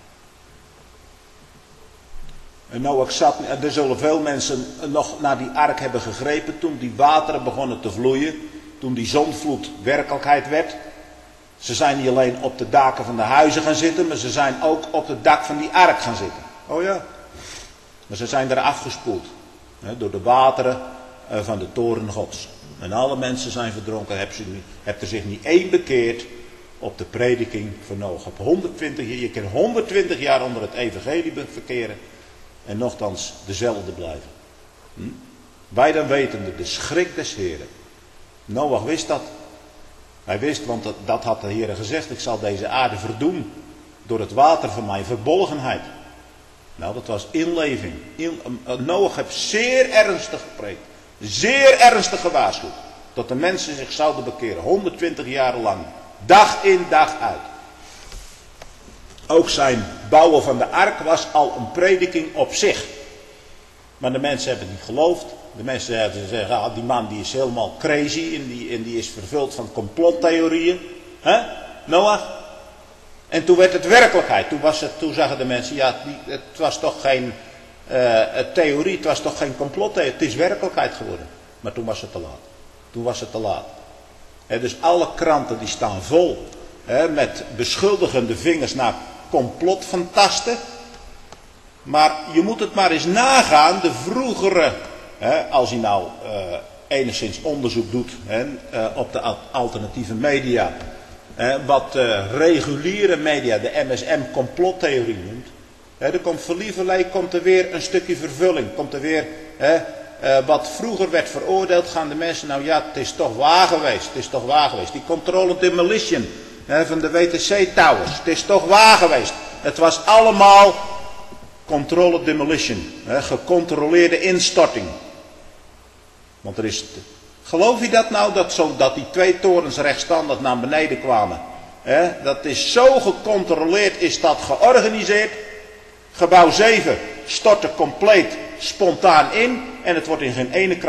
[SPEAKER 1] En Noach zat, en er zullen veel mensen nog naar die ark hebben gegrepen toen die wateren begonnen te vloeien. Toen die zondvloed werkelijkheid werd. Ze zijn niet alleen op de daken van de huizen gaan zitten, maar ze zijn ook op het dak van die ark gaan zitten. Oh ja. Maar ze zijn er afgespoeld. He, door de wateren uh, van de toren Gods. En alle mensen zijn verdronken. Heb, ze, heb er zich niet één bekeerd op de prediking van Noach. Op honderdtwintig, je kunt honderdtwintig jaar onder het evangelie verkeren. En nochtans dezelfde blijven. Hm? Wij dan wetende de schrik des Heren. Noach wist dat. Hij wist, want dat, dat had de Heer gezegd. Ik zal deze aarde verdoen. Door het water van mijn verbolgenheid. Nou, dat was inleving. In, uh, Noach heeft zeer ernstig gepreekt. Zeer ernstig gewaarschuwd. Dat de mensen zich zouden bekeren. honderdtwintig jaar lang. Dag in, dag uit. Ook zijn bouwen van de ark was al een prediking op zich. Maar de mensen hebben het niet geloofd. De mensen zeggen, ah, die man die is helemaal crazy. En die, en die is vervuld van complottheorieën. Hè? Noach. En toen werd het werkelijkheid. Toen, was het, toen zagen de mensen, ja, die, het was toch geen uh, theorie, het was toch geen complottheorie. Het is werkelijkheid geworden. Maar toen was het te laat. Toen was het te laat. He, dus alle kranten die staan vol he, met beschuldigende vingers naar complotfantasten. Maar je moet het maar eens nagaan, de vroegere, he, als je nou uh, enigszins onderzoek doet he, uh, op de alternatieve media. Eh, wat uh, reguliere media de M S M complottheorie noemt. Eh, er komt voor lieverlee komt er weer een stukje vervulling. Komt er weer eh, uh, wat vroeger werd veroordeeld, gaan de mensen, nou ja, het is toch waar geweest. Het is toch waar geweest. Die control demolition eh, van de W T C Towers. Het is toch waar geweest. Het was allemaal control demolition. Eh, gecontroleerde instorting. Want er is... Geloof je dat nou, dat, zo, dat die twee torens rechtstandig naar beneden kwamen? He, dat is zo gecontroleerd, is dat georganiseerd. Gebouw zeven stortte compleet spontaan in. En het wordt in geen ene krant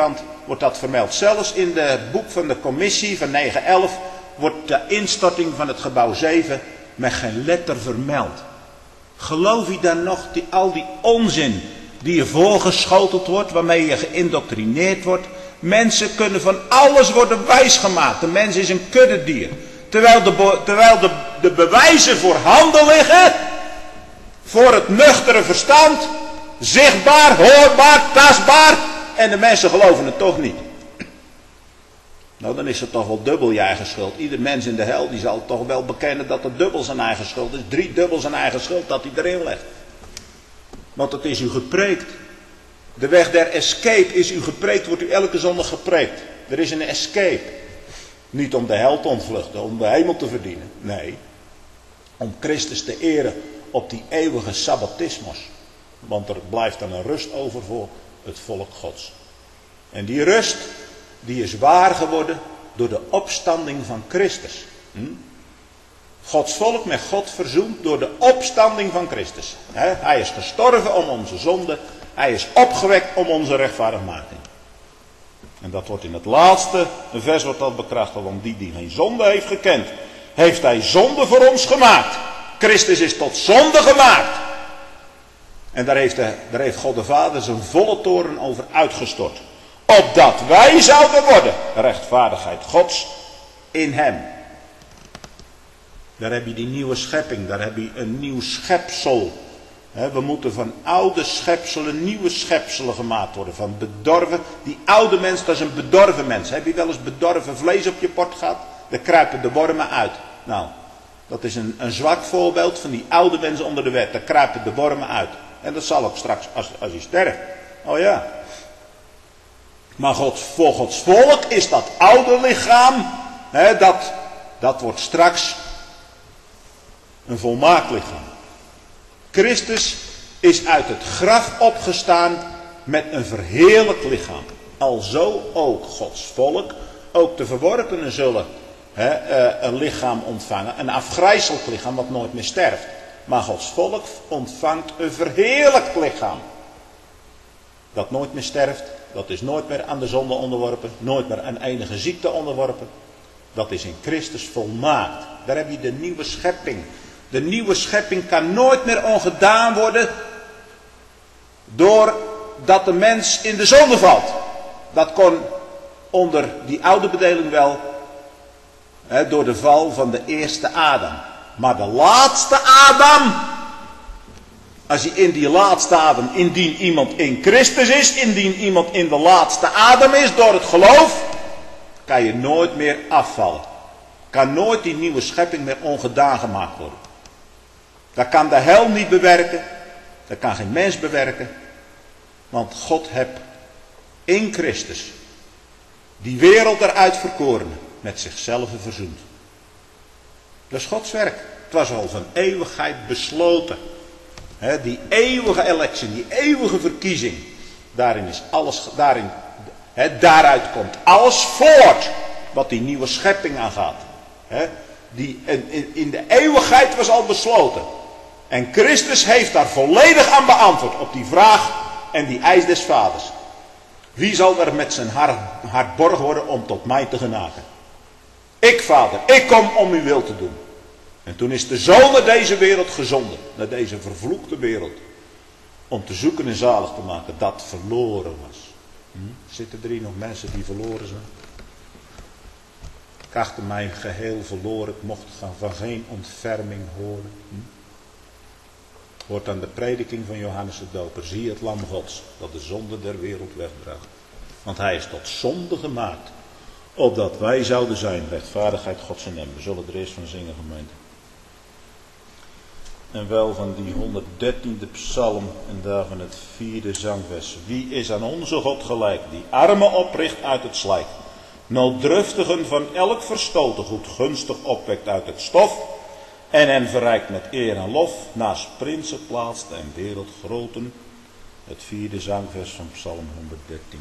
[SPEAKER 2] wordt dat vermeld. Zelfs in het boek van de commissie van negen elf wordt de instorting van het gebouw zeven met geen letter vermeld. Geloof je dan nog die, al die onzin die je voorgeschoteld wordt, waarmee je geïndoctrineerd wordt? Mensen kunnen van alles worden wijsgemaakt. De mens is een kuddedier. Terwijl de, terwijl de, de bewijzen voorhanden liggen, voor het nuchtere verstand, zichtbaar, hoorbaar, tastbaar, en de mensen geloven het toch niet. Nou, dan is het toch wel dubbel je eigen schuld. Ieder mens in de hel, die zal toch wel bekennen dat het dubbel zijn eigen schuld is. Drie dubbel zijn eigen schuld dat hij erin legt. Want het is u gepreekt. De weg der escape is u gepreekt, wordt u elke zondag gepreekt. Er is een escape. Niet om de hel te ontvluchten, om de hemel te verdienen. Nee, om Christus te eren op die eeuwige sabbatismos. Want er blijft dan een rust over voor het volk Gods. En die rust, die is waar geworden door de opstanding van Christus. Hm? Gods volk met God verzoend door de opstanding van Christus. He, hij is gestorven om onze zonde. Hij is opgewekt om onze rechtvaardigmaking. En dat wordt in het laatste vers wordt dat bekrachtigd. Want die die geen zonde heeft gekend, heeft hij zonde voor ons gemaakt. Christus is tot zonde gemaakt. En daar heeft, de, daar heeft God de Vader zijn volle toorn over uitgestort. Opdat wij zouden worden rechtvaardigheid Gods in hem. Daar heb je die nieuwe schepping. Daar heb je een nieuw schepsel. He, we moeten van oude schepselen nieuwe schepselen gemaakt worden. Van bedorven. Die oude mens, dat is een bedorven mens. Heb je wel eens bedorven vlees op je bord gehad? Daar kruipen de wormen uit. Nou, dat is een, een zwak voorbeeld van die oude mens onder de wet. Daar kruipen de wormen uit. En dat zal ook straks als, als hij sterft. Oh ja. Maar God, voor Gods volk is dat oude lichaam. He, dat, dat wordt straks een volmaakt lichaam. Christus is uit het graf opgestaan met een verheerlijk lichaam. Alzo ook Gods volk, ook de verworpenen zullen he, een lichaam ontvangen. Een afgrijselijk lichaam wat nooit meer sterft. Maar Gods volk ontvangt een verheerlijkt lichaam. Dat nooit meer sterft. Dat is nooit meer aan de zonde onderworpen. Nooit meer aan enige ziekte onderworpen. Dat is in Christus volmaakt. Daar heb je de nieuwe schepping. De nieuwe schepping kan nooit meer ongedaan worden doordat de mens in de zonde valt. Dat kon onder die oude bedeling wel, hè, door de val van de eerste Adam. Maar de laatste Adam, als hij in die laatste Adam, indien iemand in Christus is, indien iemand in de laatste Adam is door het geloof, kan je nooit meer afvallen. Kan nooit die nieuwe schepping meer ongedaan gemaakt worden. Dat kan de hel niet bewerken. Dat kan geen mens bewerken. Want God heeft in Christus die wereld eruit verkoren met zichzelf verzoend. Dat is Gods werk. Het was al van eeuwigheid besloten. He, die eeuwige electie, die eeuwige verkiezing. Daarin is alles, daarin, he, daaruit komt alles voort wat die nieuwe schepping aangaat. He, die in, in de eeuwigheid was al besloten. En Christus heeft daar volledig aan beantwoord op die vraag en die eis des vaders. Wie zal er met zijn hart, hart borg worden om tot mij te genaken? Ik, vader, ik kom om uw wil te doen. En toen is de zoon naar deze wereld gezonden, naar deze vervloekte wereld, om te zoeken en zalig te maken dat verloren was. Hm? Zitten er hier nog mensen die verloren zijn? Ik achtte mij geheel verloren, ik mocht van geen ontferming horen. Hm? Wordt aan de prediking van Johannes de Doper. Zie het lam Gods, dat de zonde der wereld wegdraagt. Want hij is tot zonde gemaakt, opdat wij zouden zijn rechtvaardigheid Gods in hem. We zullen er eerst van zingen, gemeente. En wel van die honderddertiende psalm en daarvan het vierde zangvers. Wie is aan onze God gelijk, die armen opricht uit het slijk, nooddruftigen van elk verstoten goed gunstig opwekt uit het stof, en hen verrijkt met eer en lof, naast prinsen plaatst en wereldgroten. Het vierde zangvers van psalm honderddertien.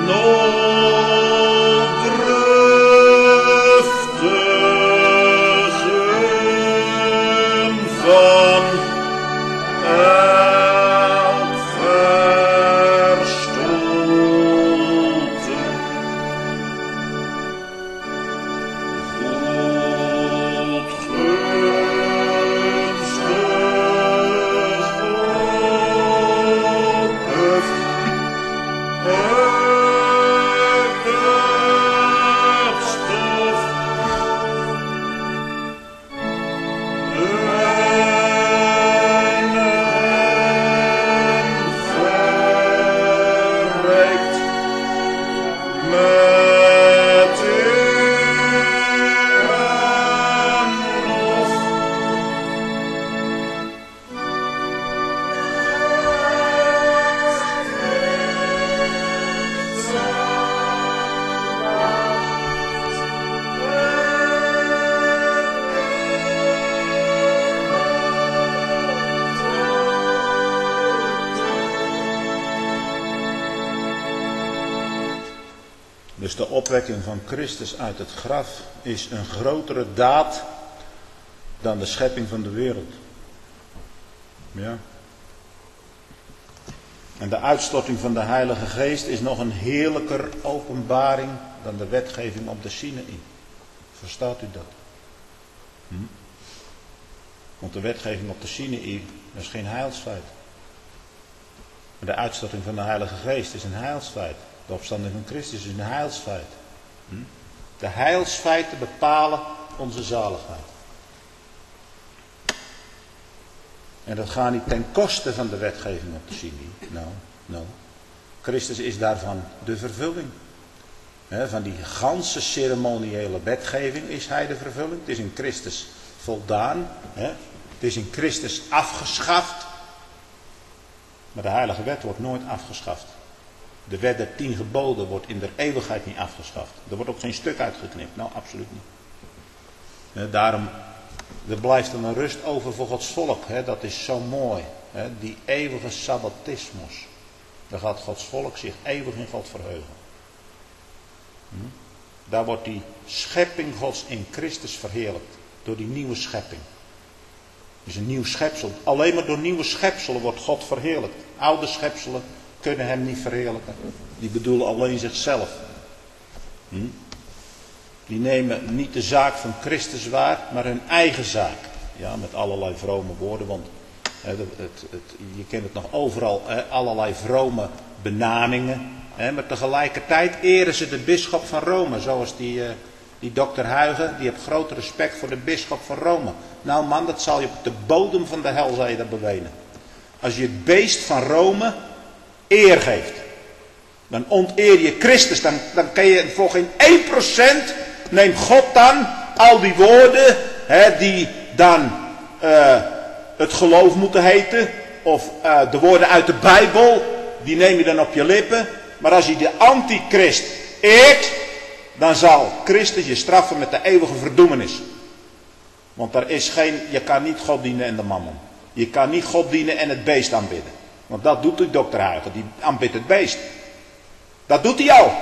[SPEAKER 2] Dus de opwekking van Christus uit het graf is een grotere daad dan de schepping van de wereld. Ja. En de uitstorting van de Heilige Geest is nog een heerlijker openbaring dan de wetgeving op de Sinaï. Verstaat u dat? Hm? Want de wetgeving op de Sinaï is geen heilsfeit. Maar de uitstorting van de Heilige Geest is een heilsfeit. De opstanding van Christus is een heilsfeit. Hm? De heilsfeiten bepalen onze zaligheid. En dat gaat niet ten koste van de wetgeving op de Sinaï. Nou, nou. Christus is daarvan de vervulling. He, van die ganse ceremoniële wetgeving is hij de vervulling. Het is in Christus voldaan. He. Het is in Christus afgeschaft. Maar de heilige wet wordt nooit afgeschaft. De wet der tien geboden wordt in der eeuwigheid niet afgeschaft. Er wordt ook geen stuk uitgeknipt. Nou, absoluut niet. He, daarom, er blijft dan een rust over voor Gods volk. He, dat is zo mooi. He, die eeuwige sabbatismus. Daar gaat Gods volk zich eeuwig in God verheugen. Hm? Daar wordt die schepping Gods in Christus verheerlijkt. Door die nieuwe schepping. Dus een nieuw schepsel. Alleen maar door nieuwe schepselen wordt God verheerlijkt. Oude schepselen kunnen hem niet verheerlijken. Die bedoelen alleen zichzelf. Hm? Die nemen niet de zaak van Christus waar, maar hun eigen zaak. Ja, met allerlei vrome woorden. Want hè, het, het, het, je kent het nog overal. Hè, allerlei vrome benamingen. Hè, maar tegelijkertijd eren ze de bisschop van Rome. Zoals die, uh, die dokter Huygen. Die heeft groot respect voor de bisschop van Rome. Nou man, dat zal je op de bodem van de hel zal je dat bewenen. Als je het beest van Rome eer geeft. Dan onteer je Christus. Dan, dan kan je voor geen één procent. Neemt God dan al die woorden. Hè, die dan uh, het geloof moeten heten. Of uh, de woorden uit de Bijbel. Die neem je dan op je lippen. Maar als je de antichrist eert. Dan zal Christus je straffen met de eeuwige verdoemenis. Want er is geen. Je kan niet God dienen en de mammon. Je kan niet God dienen en het beest aanbidden. Want dat doet de dokter Huygen. Die aanbidt het beest. Dat doet hij al.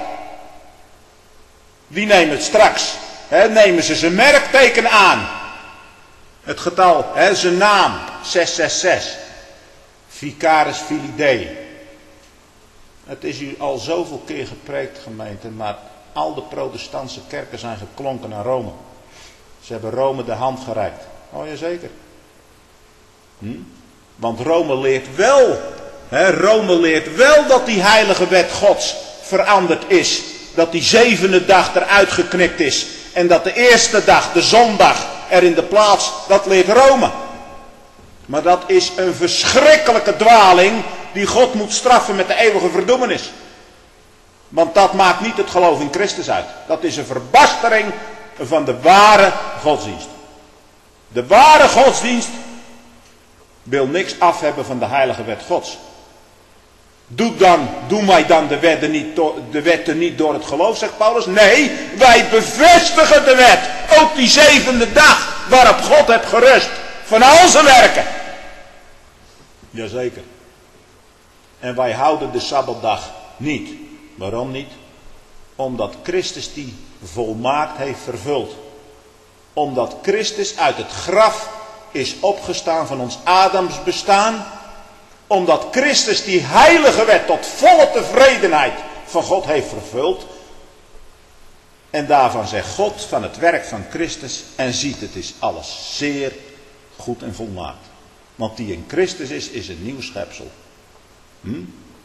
[SPEAKER 2] Die nemen het straks. He, nemen ze zijn merkteken aan. Het getal, he, zijn naam. zes zes zes. Vicaris Filii Dei. Het is u al zoveel keer gepreekt, gemeente. Maar al de protestantse kerken zijn geklonken naar Rome. Ze hebben Rome de hand gereikt. Oh ja, zeker. Hm? Want Rome leert wel. He, Rome leert wel dat die heilige wet Gods veranderd is. Dat die zevende dag eruit geknipt is. En dat de eerste dag, de zondag, er in de plaats, dat leert Rome. Maar dat is een verschrikkelijke dwaling die God moet straffen met de eeuwige verdoemenis. Want dat maakt niet het geloof in Christus uit. Dat is een verbastering van de ware godsdienst. De ware godsdienst wil niks af hebben van de heilige wet Gods. Doe dan, doen wij dan de wetten niet, de wetten niet door het geloof, zegt Paulus. Nee, wij bevestigen de wet. Ook die zevende dag waarop God heeft gerust. Van al zijn werken. Jazeker. En wij houden de Sabbatdag niet. Waarom niet? Omdat Christus die volmaakt heeft vervuld. Omdat Christus uit het graf is opgestaan van ons Adams bestaan. Omdat Christus die heilige wet tot volle tevredenheid van God heeft vervuld. En daarvan zegt God van het werk van Christus en ziet, het is alles zeer goed en volmaakt. Want die in Christus is, is een nieuw schepsel. Hm?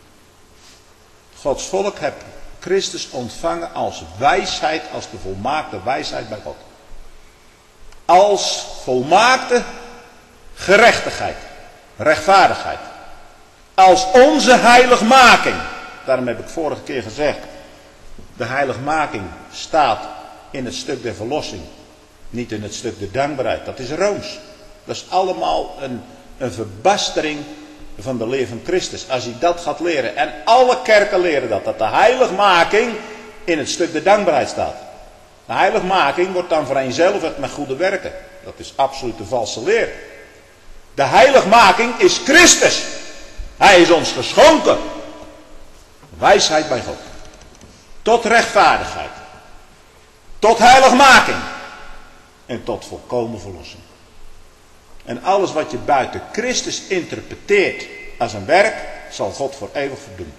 [SPEAKER 2] Gods volk heeft Christus ontvangen als wijsheid, als de volmaakte wijsheid bij God. Als volmaakte gerechtigheid, rechtvaardigheid. Als onze heiligmaking. Daarom heb ik vorige keer gezegd, de heiligmaking staat in het stuk der verlossing. Niet in het stuk der dankbaarheid. Dat is rooms. Dat is allemaal een, een verbastering van de leer van Christus. Als je dat gaat leren. En alle kerken leren dat. Dat de heiligmaking in het stuk der dankbaarheid staat. De heiligmaking wordt dan vereenzelvigd met goede werken. Dat is absoluut de valse leer. De heiligmaking is Christus. Hij is ons geschonken. Wijsheid bij God. Tot rechtvaardigheid. Tot heiligmaking. En tot volkomen verlossing. En alles wat je buiten Christus interpreteert als een werk, zal God voor eeuwig verdoen.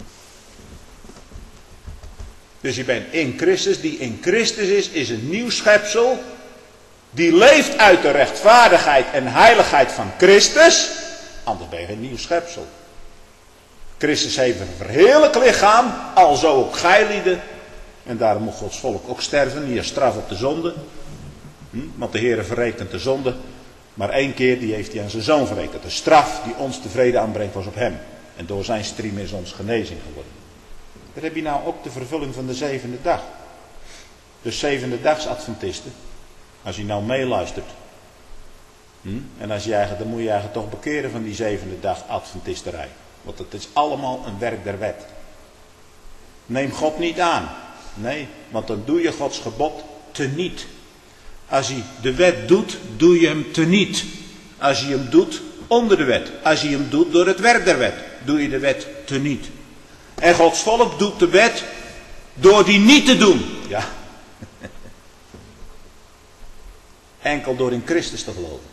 [SPEAKER 2] Dus je bent in Christus. Die in Christus is, is een nieuw schepsel. Die leeft uit de rechtvaardigheid en heiligheid van Christus. Anders ben je een nieuw schepsel. Christus heeft een verheerlijk lichaam, alzo ook gijlieden. En daarom moet Gods volk ook sterven, hier straf op de zonde. Hm? Want de Heere verrekent de zonde. Maar één keer, die heeft hij aan zijn zoon verrekend. De straf die ons tevreden aanbrengt was op hem. En door zijn striem is ons genezing geworden. Dat heb je nou ook de vervulling van de zevende dag. De zevende dags Adventisten. Als je nou meeluistert. Hm? En als je eigenlijk, dan moet je eigenlijk toch bekeren van die zevende dag Adventisterij. Want het is allemaal een werk der wet. Neem God niet aan. Nee, want dan doe je Gods gebod teniet. Als je de wet doet, doe je hem teniet. Als je hem doet onder de wet. Als je hem doet door het werk der wet, doe je de wet teniet. En Gods volk doet de wet door die niet te doen. Ja. Enkel door in Christus te geloven.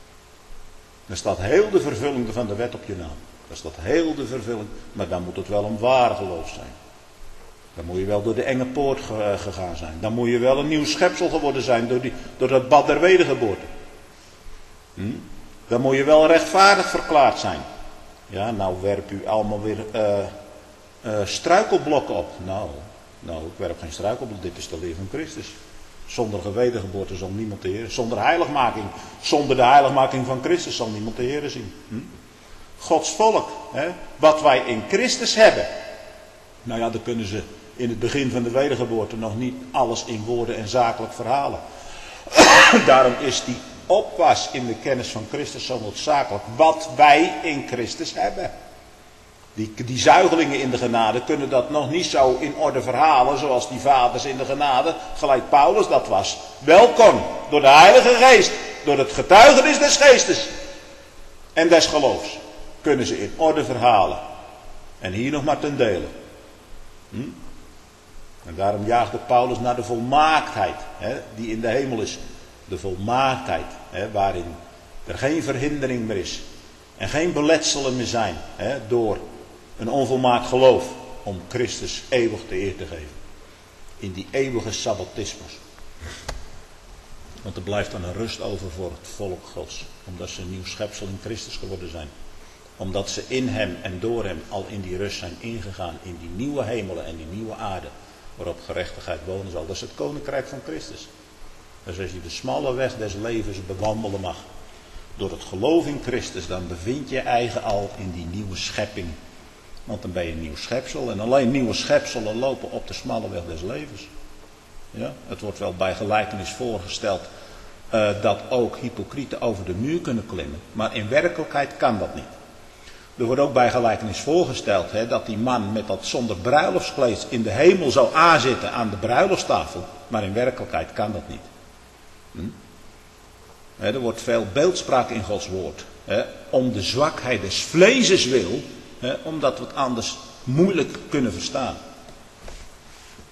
[SPEAKER 2] Dan staat heel de vervulling van de wet op je naam. Dat is dat heel de vervulling. Maar dan moet het wel een ware geloof zijn. Dan moet je wel door de enge poort gegaan zijn. Dan moet je wel een nieuw schepsel geworden zijn. Door, die, door dat bad der wedergeboorte. Hm? Dan moet je wel rechtvaardig verklaard zijn. Ja, nou werp u allemaal weer uh, uh, struikelblokken op. Nou, nou, ik werp geen struikelblokken. Dit is de leer van Christus. Zonder gewedergeboorte zal niemand de Heer. Zonder heiligmaking. Zonder de heiligmaking van Christus zal niemand de Heer zien. Hm? Gods volk, hè, wat wij in Christus hebben. Nou ja, dan kunnen ze in het begin van de wedergeboorte nog niet alles in woorden en zakelijk verhalen. Daarom is die opwas in de kennis van Christus zo noodzakelijk. Wat wij in Christus hebben. Die, die zuigelingen in de genade kunnen dat nog niet zo in orde verhalen zoals die vaders in de genade, gelijk Paulus dat was. Wel kon, door de Heilige Geest, door het getuigenis des Geestes en des geloofs. Kunnen ze in orde verhalen. En hier nog maar ten dele. Hm? En daarom jaagde Paulus naar de volmaaktheid. Hè, die in de hemel is. De volmaaktheid. Hè, waarin er geen verhindering meer is. En geen beletselen meer zijn. Hè, door een onvolmaakt geloof. Om Christus eeuwig de eer te geven. In die eeuwige sabbatismus. Want er blijft dan een rust over voor het volk Gods. Omdat ze een nieuw schepsel in Christus geworden zijn. Omdat ze in hem en door hem al in die rust zijn ingegaan. In die nieuwe hemelen en die nieuwe aarde. Waarop gerechtigheid wonen zal. Dat is het koninkrijk van Christus. Dus als je de smalle weg des levens bewandelen mag. Door het geloof in Christus. Dan bevind je je eigen al in die nieuwe schepping. Want dan ben je een nieuw schepsel. En alleen nieuwe schepselen lopen op de smalle weg des levens. Ja? Het wordt wel bij gelijkenis voorgesteld. Uh, dat ook hypocrieten over de muur kunnen klimmen. Maar in werkelijkheid kan dat niet. Er wordt ook bij gelijkenis voorgesteld hè, dat die man met dat zonder bruiloftskleed in de hemel zou aanzitten aan de bruiloftstafel. Maar in werkelijkheid kan dat niet. Hm? Hè, er wordt veel beeldspraak in Gods woord. Hè, om de zwakheid des vleeses wil. Hè, omdat we het anders moeilijk kunnen verstaan.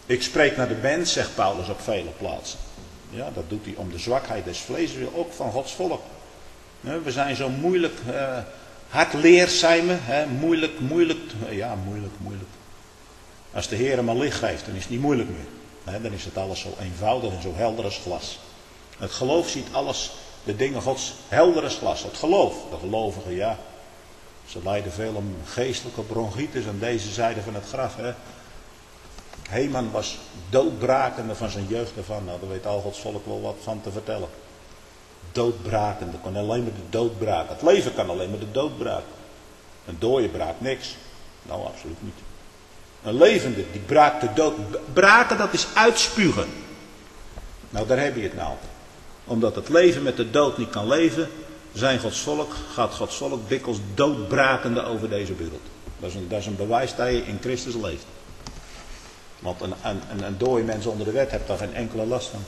[SPEAKER 2] Ik spreek naar de mens, zegt Paulus op vele plaatsen. Ja, dat doet hij om de zwakheid des vlees, ook van Gods volk. We zijn zo moeilijk, uh, hardleers zijn we, hè? moeilijk, moeilijk, ja moeilijk, moeilijk. Als de Heer hem maar licht geeft, dan is het niet moeilijk meer. Hè? Dan is het alles zo eenvoudig en zo helder als glas. Het geloof ziet alles, de dingen Gods helder als glas. Het geloof, de gelovigen, ja. Ze lijden veel om geestelijke bronchitis aan deze zijde van het graf. Hè? Heman was doodbrakende van zijn jeugd ervan. Nou, daar weet al Gods volk wel wat van te vertellen. Doodbrakende, kon alleen maar de dood braken. Het leven kan alleen maar de dood braken. Een dode braakt niks. Nou, absoluut niet. Een levende, die braakt de dood. Braken, dat is uitspugen. Nou, daar heb je het nou. Omdat het leven met de dood niet kan leven, zijn Gods volk, gaat Gods volk dikwijls doodbrakende over deze wereld. Dat is een, dat is een bewijs dat je in Christus leeft. Want een, een, een dode mens onder de wet hebt daar geen enkele last van.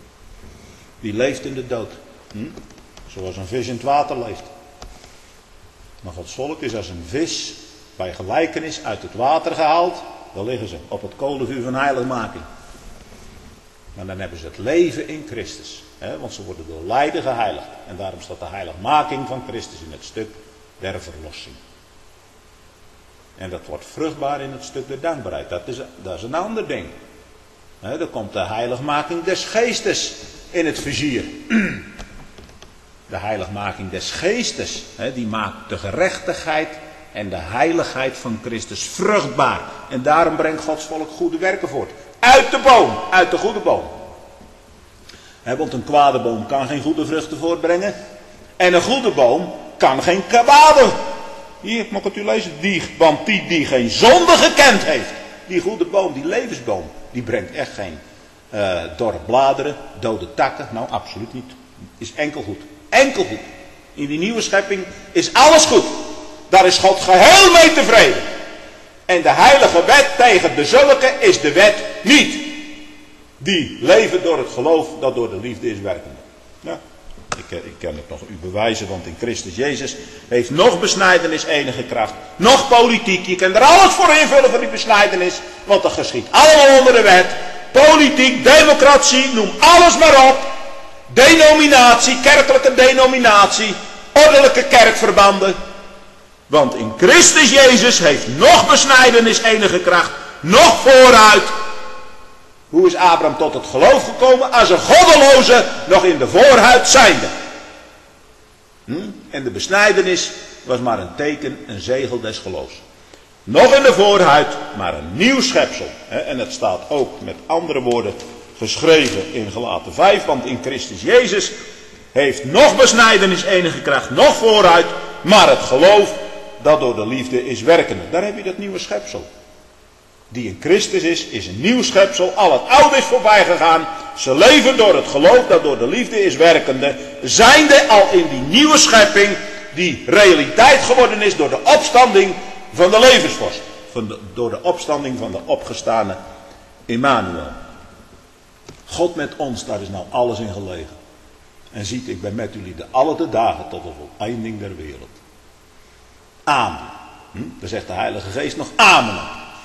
[SPEAKER 2] Die leeft in de dood. Hm? Zoals een vis in het water leeft. Maar Gods volk is als een vis bij gelijkenis uit het water gehaald. Daar liggen ze op het kolenvuur van heiligmaking. Maar dan hebben ze het leven in Christus. Hè? Want ze worden door lijden geheiligd. En daarom staat de heiligmaking van Christus in het stuk der verlossing. En dat wordt vruchtbaar in het stuk der dankbaarheid. Dat is, dat is een ander ding. He, dan komt de heiligmaking des geestes in het vizier. De heiligmaking des geestes. He, die maakt de gerechtigheid en de heiligheid van Christus vruchtbaar. En daarom brengt Gods volk goede werken voort. Uit de boom, uit de goede boom. He, want een kwade boom kan geen goede vruchten voortbrengen. En een goede boom kan geen kwade. Hier, mag ik u lezen? Die, want die die geen zonde gekend heeft. Die goede boom, die levensboom. Die brengt echt geen uh, dorre bladeren, dode takken. Nou, absoluut niet. Is enkel goed. Enkel goed. In die nieuwe schepping is alles goed. Daar is God geheel mee tevreden. En de heilige wet tegen de zulke is de wet niet. Die leven door het geloof dat door de liefde is werkende. Ja. Ik, ik kan het nog u bewijzen, want in Christus Jezus heeft nog besnijdenis enige kracht. Nog politiek, je kan er alles voor invullen voor die besnijdenis. Want dat geschiet allemaal onder de wet. Politiek, democratie, noem alles maar op. Denominatie, kerkelijke denominatie. Ordelijke kerkverbanden. Want in Christus Jezus heeft nog besnijdenis enige kracht. Nog vooruit. Hoe is Abraham tot het geloof gekomen? Als een goddeloze nog in de voorhuid zijnde. Hm? En de besnijdenis was maar een teken, een zegel des geloofs. Nog in de voorhuid, maar een nieuw schepsel. En het staat ook met andere woorden geschreven in Galaten vijf. Want in Christus Jezus heeft nog besnijdenis enige kracht, nog vooruit. Maar het geloof dat door de liefde is werkende. Daar heb je dat nieuwe schepsel. Die in Christus is, is een nieuw schepsel. Al het oude is voorbij gegaan. Ze leven door het geloof dat door de liefde is werkende. Zijnde al in die nieuwe schepping. Die realiteit geworden is door de opstanding van de levensvorst. Van de, door de opstanding van de opgestane Emmanuel. God met ons, daar is nou alles in gelegen. En ziet, ik ben met jullie de alle de dagen tot de voleinding der wereld. Amen. Hm? Daar zegt de Heilige Geest nog amen.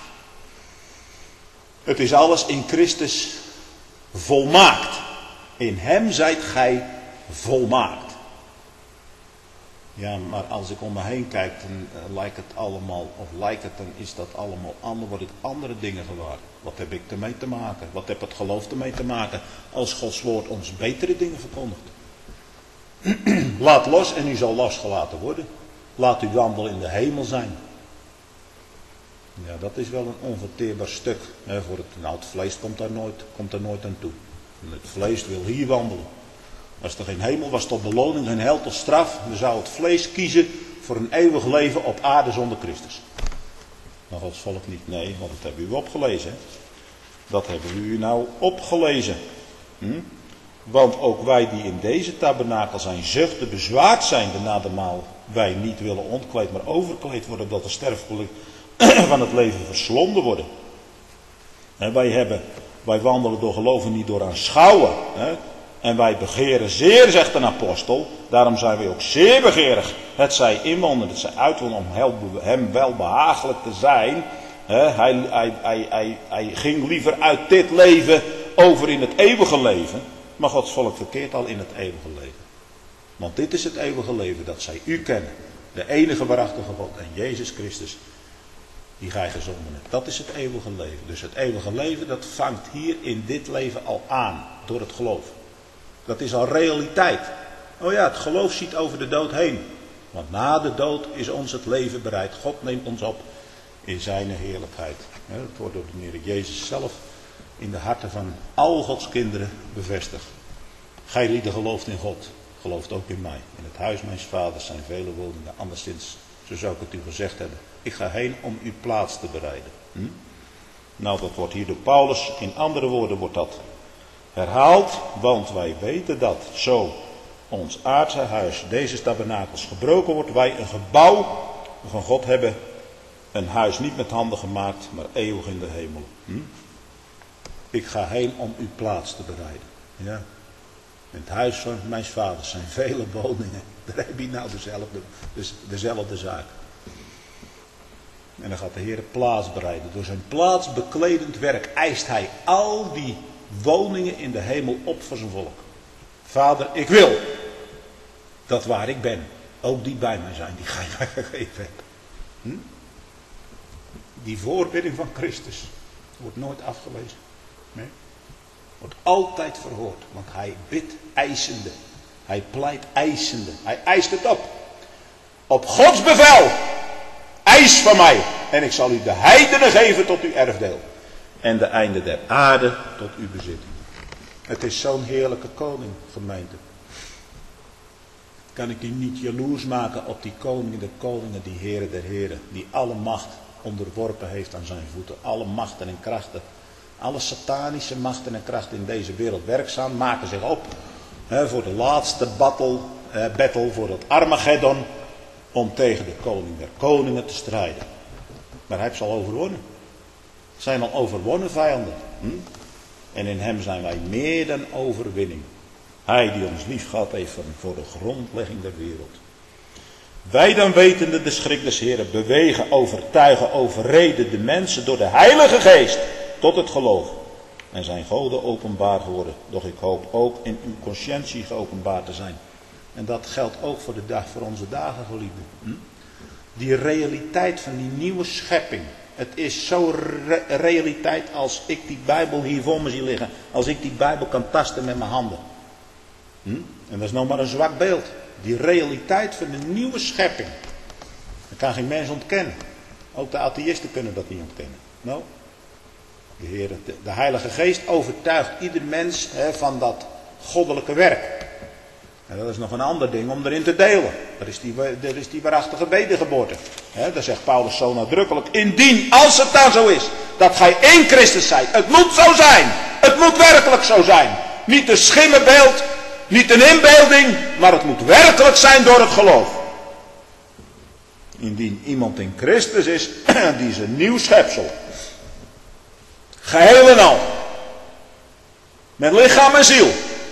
[SPEAKER 2] Het is alles in Christus volmaakt. In hem zijt gij volmaakt. Ja, maar als ik om me heen kijk, dan uh, lijkt het allemaal, of lijkt het, dan is dat allemaal anders, word ik andere dingen gewaar. Wat heb ik ermee te maken? Wat heb het geloof ermee te maken? Als Gods woord ons betere dingen verkondigt. Laat los en u zal losgelaten worden. Laat uw wandel in de hemel zijn. Ja, dat is wel een onverteerbaar stuk. Hè, voor het, nou, het vlees komt daar nooit, komt daar nooit aan toe. En het vlees wil hier wandelen. Als er geen hemel was tot beloning, geen hel tot straf, dan zou het vlees kiezen voor een eeuwig leven op aarde zonder Christus. Maar Gods volk niet, nee, want dat hebben we u opgelezen. Hè? Dat hebben we u nou opgelezen. Hm? Want ook wij die in deze tabernakel zijn zuchten bezwaard zijn, de nadermaal wij niet willen ontkleed, maar overkleed worden, dat de sterfelijke van het leven verslonden worden. En wij, hebben, wij wandelen door geloven, niet door aanschouwen. Hè? En wij begeren zeer, zegt een apostel. Daarom zijn wij ook zeer begeerig. Het zij inwandelen, het zij uitwandelen om hem wel behagelijk te zijn. He, hij, hij, hij, hij, hij ging liever uit dit leven over in het eeuwige leven. Maar Gods volk verkeert al in het eeuwige leven. Want dit is het eeuwige leven, dat zij u kennen. De enige waarachtige God en Jezus Christus, die gij gezonden hebt. Dat is het eeuwige leven. Dus het eeuwige leven, dat vangt hier in dit leven al aan. Door het geloof. Dat is al realiteit. Oh ja, het geloof ziet over de dood heen. Want na de dood is ons het leven bereid. God neemt ons op in zijn heerlijkheid. Dat wordt door de Heer Jezus zelf in de harten van al Gods kinderen bevestigd. Gij lieden gelooft in God. Gelooft ook in mij. In het huis mijns vaders zijn vele woningen. Anderszins, zo zou ik het u gezegd hebben. Ik ga heen om uw plaats te bereiden. Hm? Nou, dat wordt hier door Paulus. In andere woorden wordt dat herhaald. Want wij weten dat zo ons aardse huis, deze tabernakels, gebroken wordt. Wij een gebouw van God hebben. Een huis niet met handen gemaakt, maar eeuwig in de hemel. Hm? Ik ga heen om uw plaats te bereiden. Ja. In het huis van mijn vaders zijn vele woningen. Daar heb je nou dezelfde, dus dezelfde zaak. En dan gaat de Heer plaats bereiden. Door zijn plaatsbekledend werk eist hij al die woningen in de hemel op voor zijn volk. Vader, ik wil dat waar ik ben, ook die bij mij zijn, die gij mij gegeven hebt. Hm? Die voorbidding van Christus wordt nooit afgelezen. Nee. Wordt altijd verhoord. Want hij bidt eisende. Hij pleit eisende. Hij eist het op. Op Gods bevel. Eis van mij. En ik zal u de heidenen geven tot uw erfdeel. En de einde der aarde tot uw bezitting. Het is zo'n heerlijke koning, gemeente. Kan ik u niet jaloers maken op die koningen der koningen, die heren der heren. Die alle macht onderworpen heeft aan zijn voeten. Alle machten en krachten. Alle satanische machten en krachten in deze wereld werkzaam maken zich op. Hè, voor de laatste battle, eh, battle, voor het Armageddon. Om tegen de koning der koningen te strijden. Maar hij heeft ze al overwonnen. Het zijn al overwonnen vijanden. Hm? En in hem zijn wij meer dan overwinning. Hij die ons lief gehad heeft voor de grondlegging der wereld. Wij dan wetende de schrik des Heren bewegen, overtuigen, overreden de mensen door de Heilige Geest tot het geloof. En zijn goden openbaar worden. Doch ik hoop ook in uw conscientie geopenbaard te zijn. En dat geldt ook voor, de dag, voor onze dagen, geliefden. Hm? Die realiteit van die nieuwe schepping. Het is zo re- realiteit als ik die Bijbel hier voor me zie liggen. Als ik die Bijbel kan tasten met mijn handen. Hm? En dat is nog maar een zwak beeld. Die realiteit van de nieuwe schepping. Dat kan geen mens ontkennen. Ook de atheïsten kunnen dat niet ontkennen. Nou, de, Heer, de, de Heilige Geest overtuigt ieder mens hè, van dat goddelijke werk. En dat is nog een ander ding om erin te delen. Er is die, er is die waarachtige wedergeboorte. He, daar zegt Paulus zo nadrukkelijk. Indien, als het dan zo is, dat gij één Christus zijt. Het moet zo zijn. Het moet werkelijk zo zijn. Niet een schimmenbeeld, niet een inbeelding, maar het moet werkelijk zijn door het geloof. Indien iemand in Christus is, die is een nieuw schepsel. Geheel en al. Met lichaam en ziel.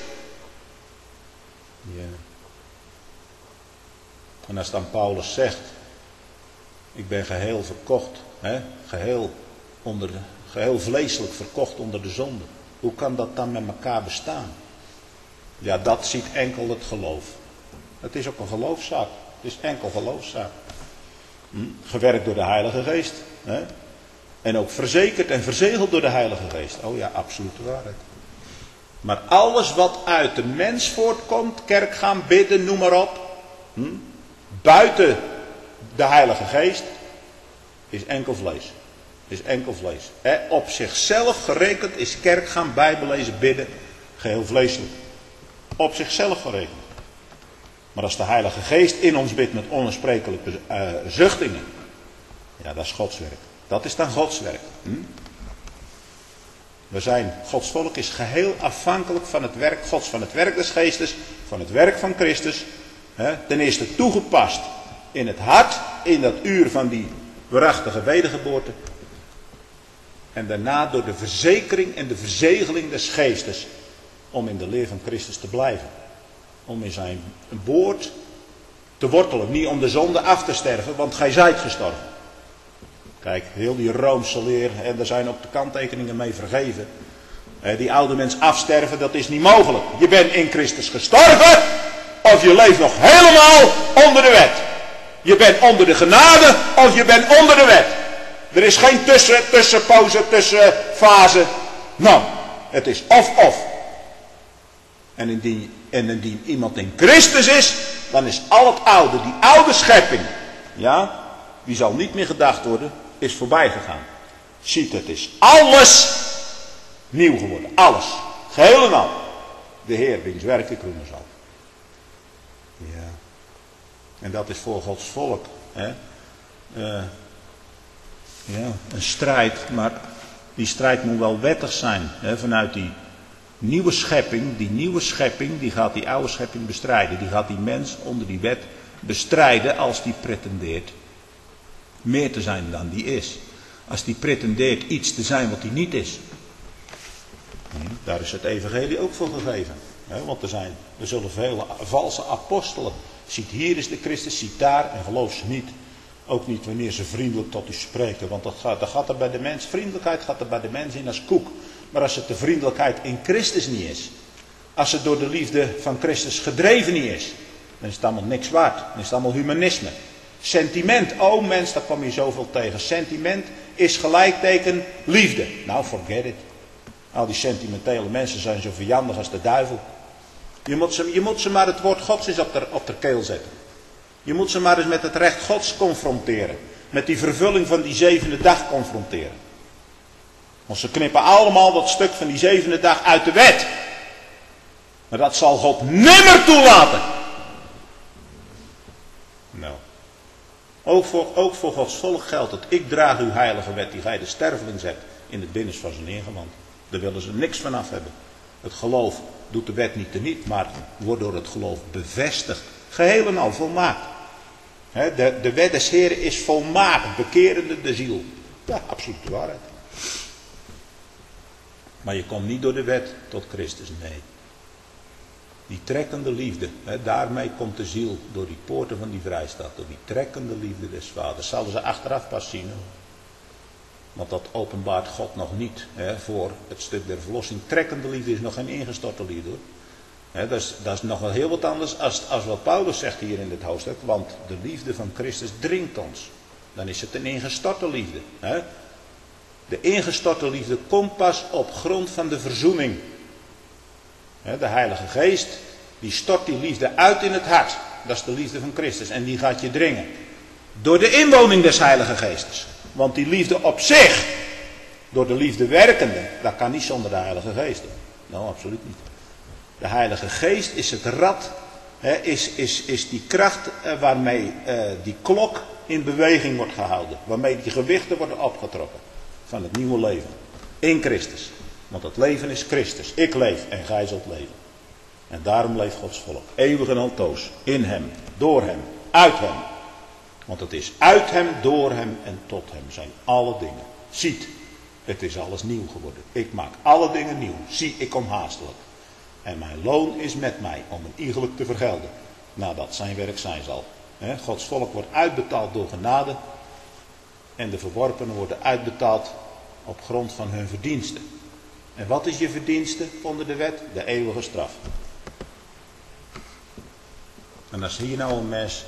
[SPEAKER 2] En als dan Paulus zegt, ik ben geheel verkocht, hè, geheel, onder de, geheel vleeselijk verkocht onder de zonde. Hoe kan dat dan met elkaar bestaan? Ja, dat ziet enkel het geloof. Het is ook een geloofszaak. Het is enkel geloofszaak. Hm? Gewerkt door de Heilige Geest. Hè? En ook verzekerd en verzegeld door de Heilige Geest. Oh ja, absolute waarheid. Maar alles wat uit de mens voortkomt, kerk gaan, bidden, noem maar op. Hm? Buiten de Heilige Geest is enkel vlees. Is enkel vlees. He, op zichzelf gerekend is kerk gaan, Bijbel lezen, bidden, geheel vleeselijk. Op zichzelf gerekend. Maar als de Heilige Geest in ons bidt met onuitsprekelijke uh, zuchtingen. Ja, dat is Gods werk. Dat is dan Gods werk. Hm? We zijn, Gods volk is geheel afhankelijk van het werk Gods, van het werk des Geestes, van het werk van Christus. He, ten eerste toegepast in het hart, in dat uur van die waarachtige wedergeboorte. En daarna door de verzekering en de verzegeling des Geestes. Om in de leer van Christus te blijven. Om in zijn woord te wortelen. Niet om de zonde af te sterven, want gij zijt gestorven. Kijk, heel die Roomse leer, en daar zijn ook de kanttekeningen mee vergeven. Die oude mens afsterven, dat is niet mogelijk. Je bent in Christus gestorven, of je leeft nog helemaal onder de wet. Je bent onder de genade, of je bent onder de wet. Er is geen tussen, tussenpauze, tussenfase. Nou, het is of-of. En indien, en indien iemand in Christus is, dan is al het oude, die oude schepping, ja, die zal niet meer gedacht worden, is voorbij gegaan. Ziet, het is alles nieuw geworden. Alles. Geheel en al. De Heer wiens werk ik roemen zal. Ja. En dat is voor Gods volk. Hè? Uh, ja, een strijd. Maar die strijd moet wel wettig zijn. Hè? Vanuit die nieuwe schepping. Die nieuwe schepping. Die gaat die oude schepping bestrijden. Die gaat die mens onder die wet bestrijden. Als die pretendeert meer te zijn dan die is. Als die pretendeert iets te zijn wat hij niet is. Daar is het evangelie ook voor gegeven. Want er zijn, er zullen vele valse apostelen. Ziet hier is de Christus, ziet daar en geloof ze niet. Ook niet wanneer ze vriendelijk tot u spreken. Want dat gaat, dat gaat er bij de mens, vriendelijkheid gaat er bij de mens in als koek. Maar als het de vriendelijkheid in Christus niet is. Als het door de liefde van Christus gedreven niet is. Dan is het allemaal niks waard. Dan is het allemaal humanisme. Sentiment, oh mens, daar kom je zoveel tegen. Sentiment is gelijkteken liefde. Nou, forget it. Al die sentimentele mensen zijn zo vijandig als de duivel. Je moet ze, je moet ze maar het woord Gods eens op de, op de keel zetten. Je moet ze maar eens met het recht Gods confronteren. Met die vervulling van die zevende dag confronteren. Want ze knippen allemaal dat stuk van die zevende dag uit de wet. Maar dat zal God nimmer toelaten. Nou. Ook voor, ook voor Gods volk geldt het. Ik draag uw heilige wet die gij de sterveling zet in het binnenste van zijn ingewand. Daar willen ze niks van af hebben. Het geloof doet de wet niet teniet, maar wordt door het geloof bevestigd. Geheel en al volmaakt. He, de, de wet des Heren is volmaakt, bekerende de ziel. Ja, absoluut de waarheid. Maar je komt niet door de wet tot Christus, nee. Die trekkende liefde, he, daarmee komt de ziel door die poorten van die vrijstaat. Door die trekkende liefde des vaders. Zullen ze achteraf pas zien. Want dat openbaart God nog niet hè, voor het stuk der verlossing. Trekkende liefde is nog geen ingestorte liefde. Hoor. Hè, dat, is, dat is nog wel heel wat anders als, als wat Paulus zegt hier in dit hoofdstuk. Want de liefde van Christus dringt ons. Dan is het een ingestorte liefde. Hè. De ingestorte liefde komt pas op grond van de verzoening. Hè, de Heilige Geest die stort die liefde uit in het hart. Dat is de liefde van Christus. En die gaat je dringen. Door de inwoning des Heilige Geestes. Want die liefde op zich, door de liefde werkende, dat kan niet zonder de Heilige Geest. Nou, absoluut niet. De Heilige Geest is het rad, hè, is, is, is die kracht eh, waarmee eh, die klok in beweging wordt gehouden. Waarmee die gewichten worden opgetrokken van het nieuwe leven. In Christus. Want het leven is Christus. Ik leef en gij zult leven. En daarom leeft Gods volk. Eeuwig en altoos. In hem, door hem, uit hem. Want het is uit hem, door hem en tot hem zijn alle dingen. Ziet, het is alles nieuw geworden. Ik maak alle dingen nieuw. Zie, ik kom haastelijk. En mijn loon is met mij om een iegelijk te vergelden. Nadat zijn werk zijn zal. He, Gods volk wordt uitbetaald door genade. En de verworpenen worden uitbetaald op grond van hun verdiensten. En wat is je verdienste onder de wet? De eeuwige straf. En als hier nou een mens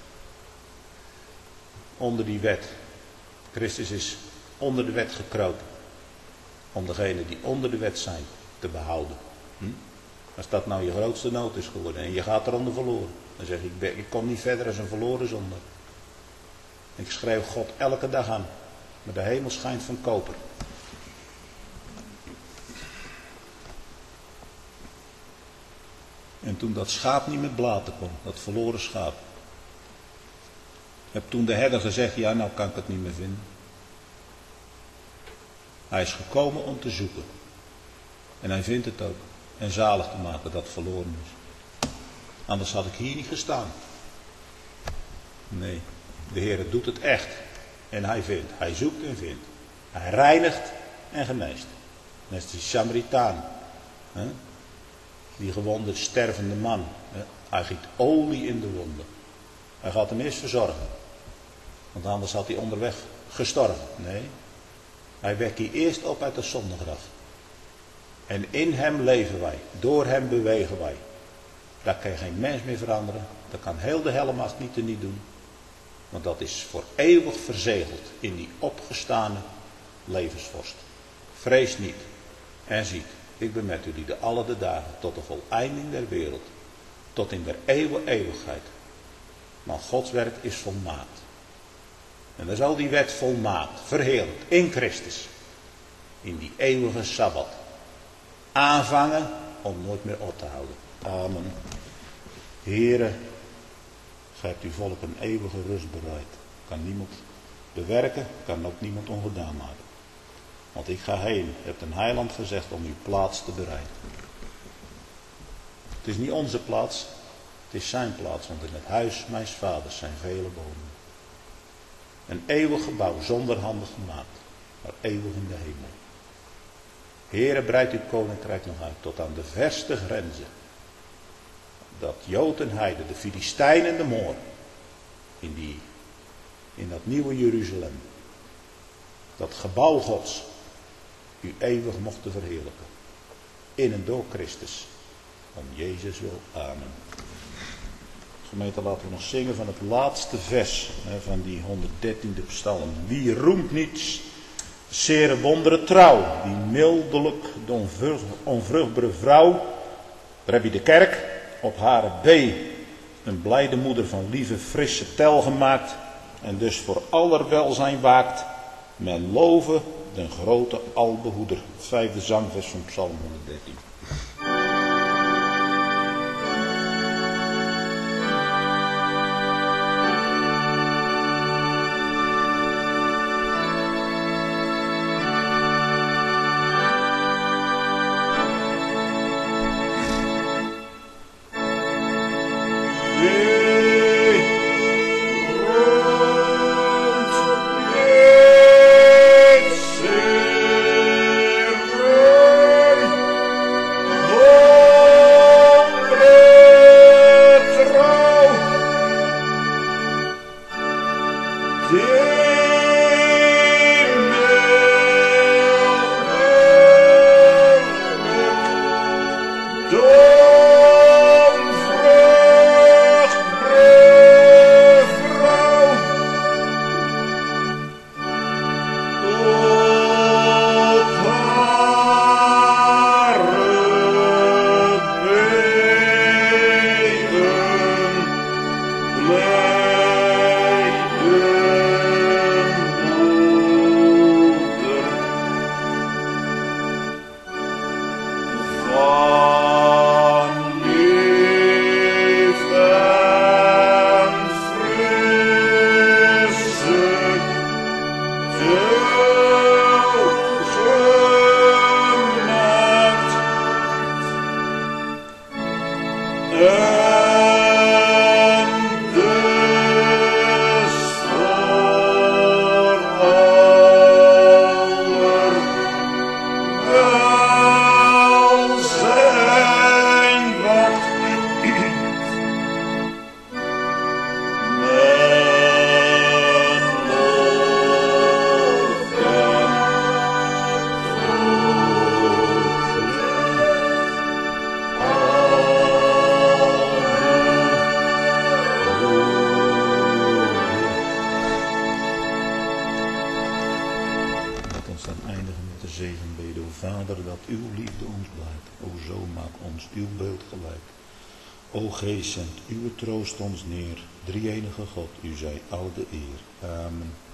[SPEAKER 2] onder die wet. Christus is onder de wet gekropen. Om degenen die onder de wet zijn te behouden. Hm? Als dat nou je grootste nood is geworden en je gaat eronder verloren. Dan zeg ik, ik, ben, ik kom niet verder als een verloren zondaar. Ik schreeuw God elke dag aan. Maar de hemel schijnt van koper. En toen dat schaap niet met blaten kon, dat verloren schaap. Heb toen de herder gezegd, ja nou kan ik het niet meer vinden. Hij is gekomen om te zoeken. En hij vindt het ook. En zalig te maken dat verloren is. Anders had ik hier niet gestaan. Nee, de Heer doet het echt. En hij vindt. Hij zoekt en vindt. Hij reinigt en geneest. Net als die Samaritaan. Hè? Die gewonde stervende man. Hè? Hij giet olie in de wonden. Hij gaat hem eerst verzorgen. Want anders had hij onderweg gestorven. Nee, hij wekt hier eerst op uit de zondegraf. En in hem leven wij, door hem bewegen wij. Dat kan geen mens meer veranderen, dat kan heel de helmacht niet te niet doen. Want dat is voor eeuwig verzegeld in die opgestane levensvorst. Vrees niet en ziet, ik ben met u die de alle de dagen tot de voleinding der wereld, tot in der eeuwen eeuwigheid. Maar Gods werk is volmaakt. En dan zal die wet volmaakt, verheerlijkt in Christus, in die eeuwige Sabbat, aanvangen om nooit meer op te houden. Amen. Heere, gij hebt uw volk een eeuwige rust bereid. Kan niemand bewerken, kan ook niemand ongedaan maken. Want ik ga heen, hebt een heiland gezegd om uw plaats te bereiden. Het is niet onze plaats, het is zijn plaats, want in het huis mijns vaders zijn vele bomen. Een eeuwig gebouw, zonder handen gemaakt, maar eeuwig in de hemel. Heere, breidt uw koninkrijk nog uit tot aan de verste grenzen. Dat Jood en Heide, de Filistijn en de Moor, in, die, in dat nieuwe Jeruzalem, dat gebouw Gods, u eeuwig mochten verheerlijken. In en door Christus. Om Jezus wil. Amen. Gemeente, laten we nog zingen van het laatste vers hè, van die honderddertiende psalm. Wie roemt niet zere wondere trouw, die mildelijk de onvrucht, onvruchtbare vrouw, daar heb je de kerk, op haar B een blijde moeder van lieve frisse tel gemaakt en dus voor aller welzijn waakt. Men loven den grote albehoeder. Het vijfde zangvers van psalm honderddertien. O Geest, zend uw troost ons neer, drie-enige God, u zij al de eer. Amen.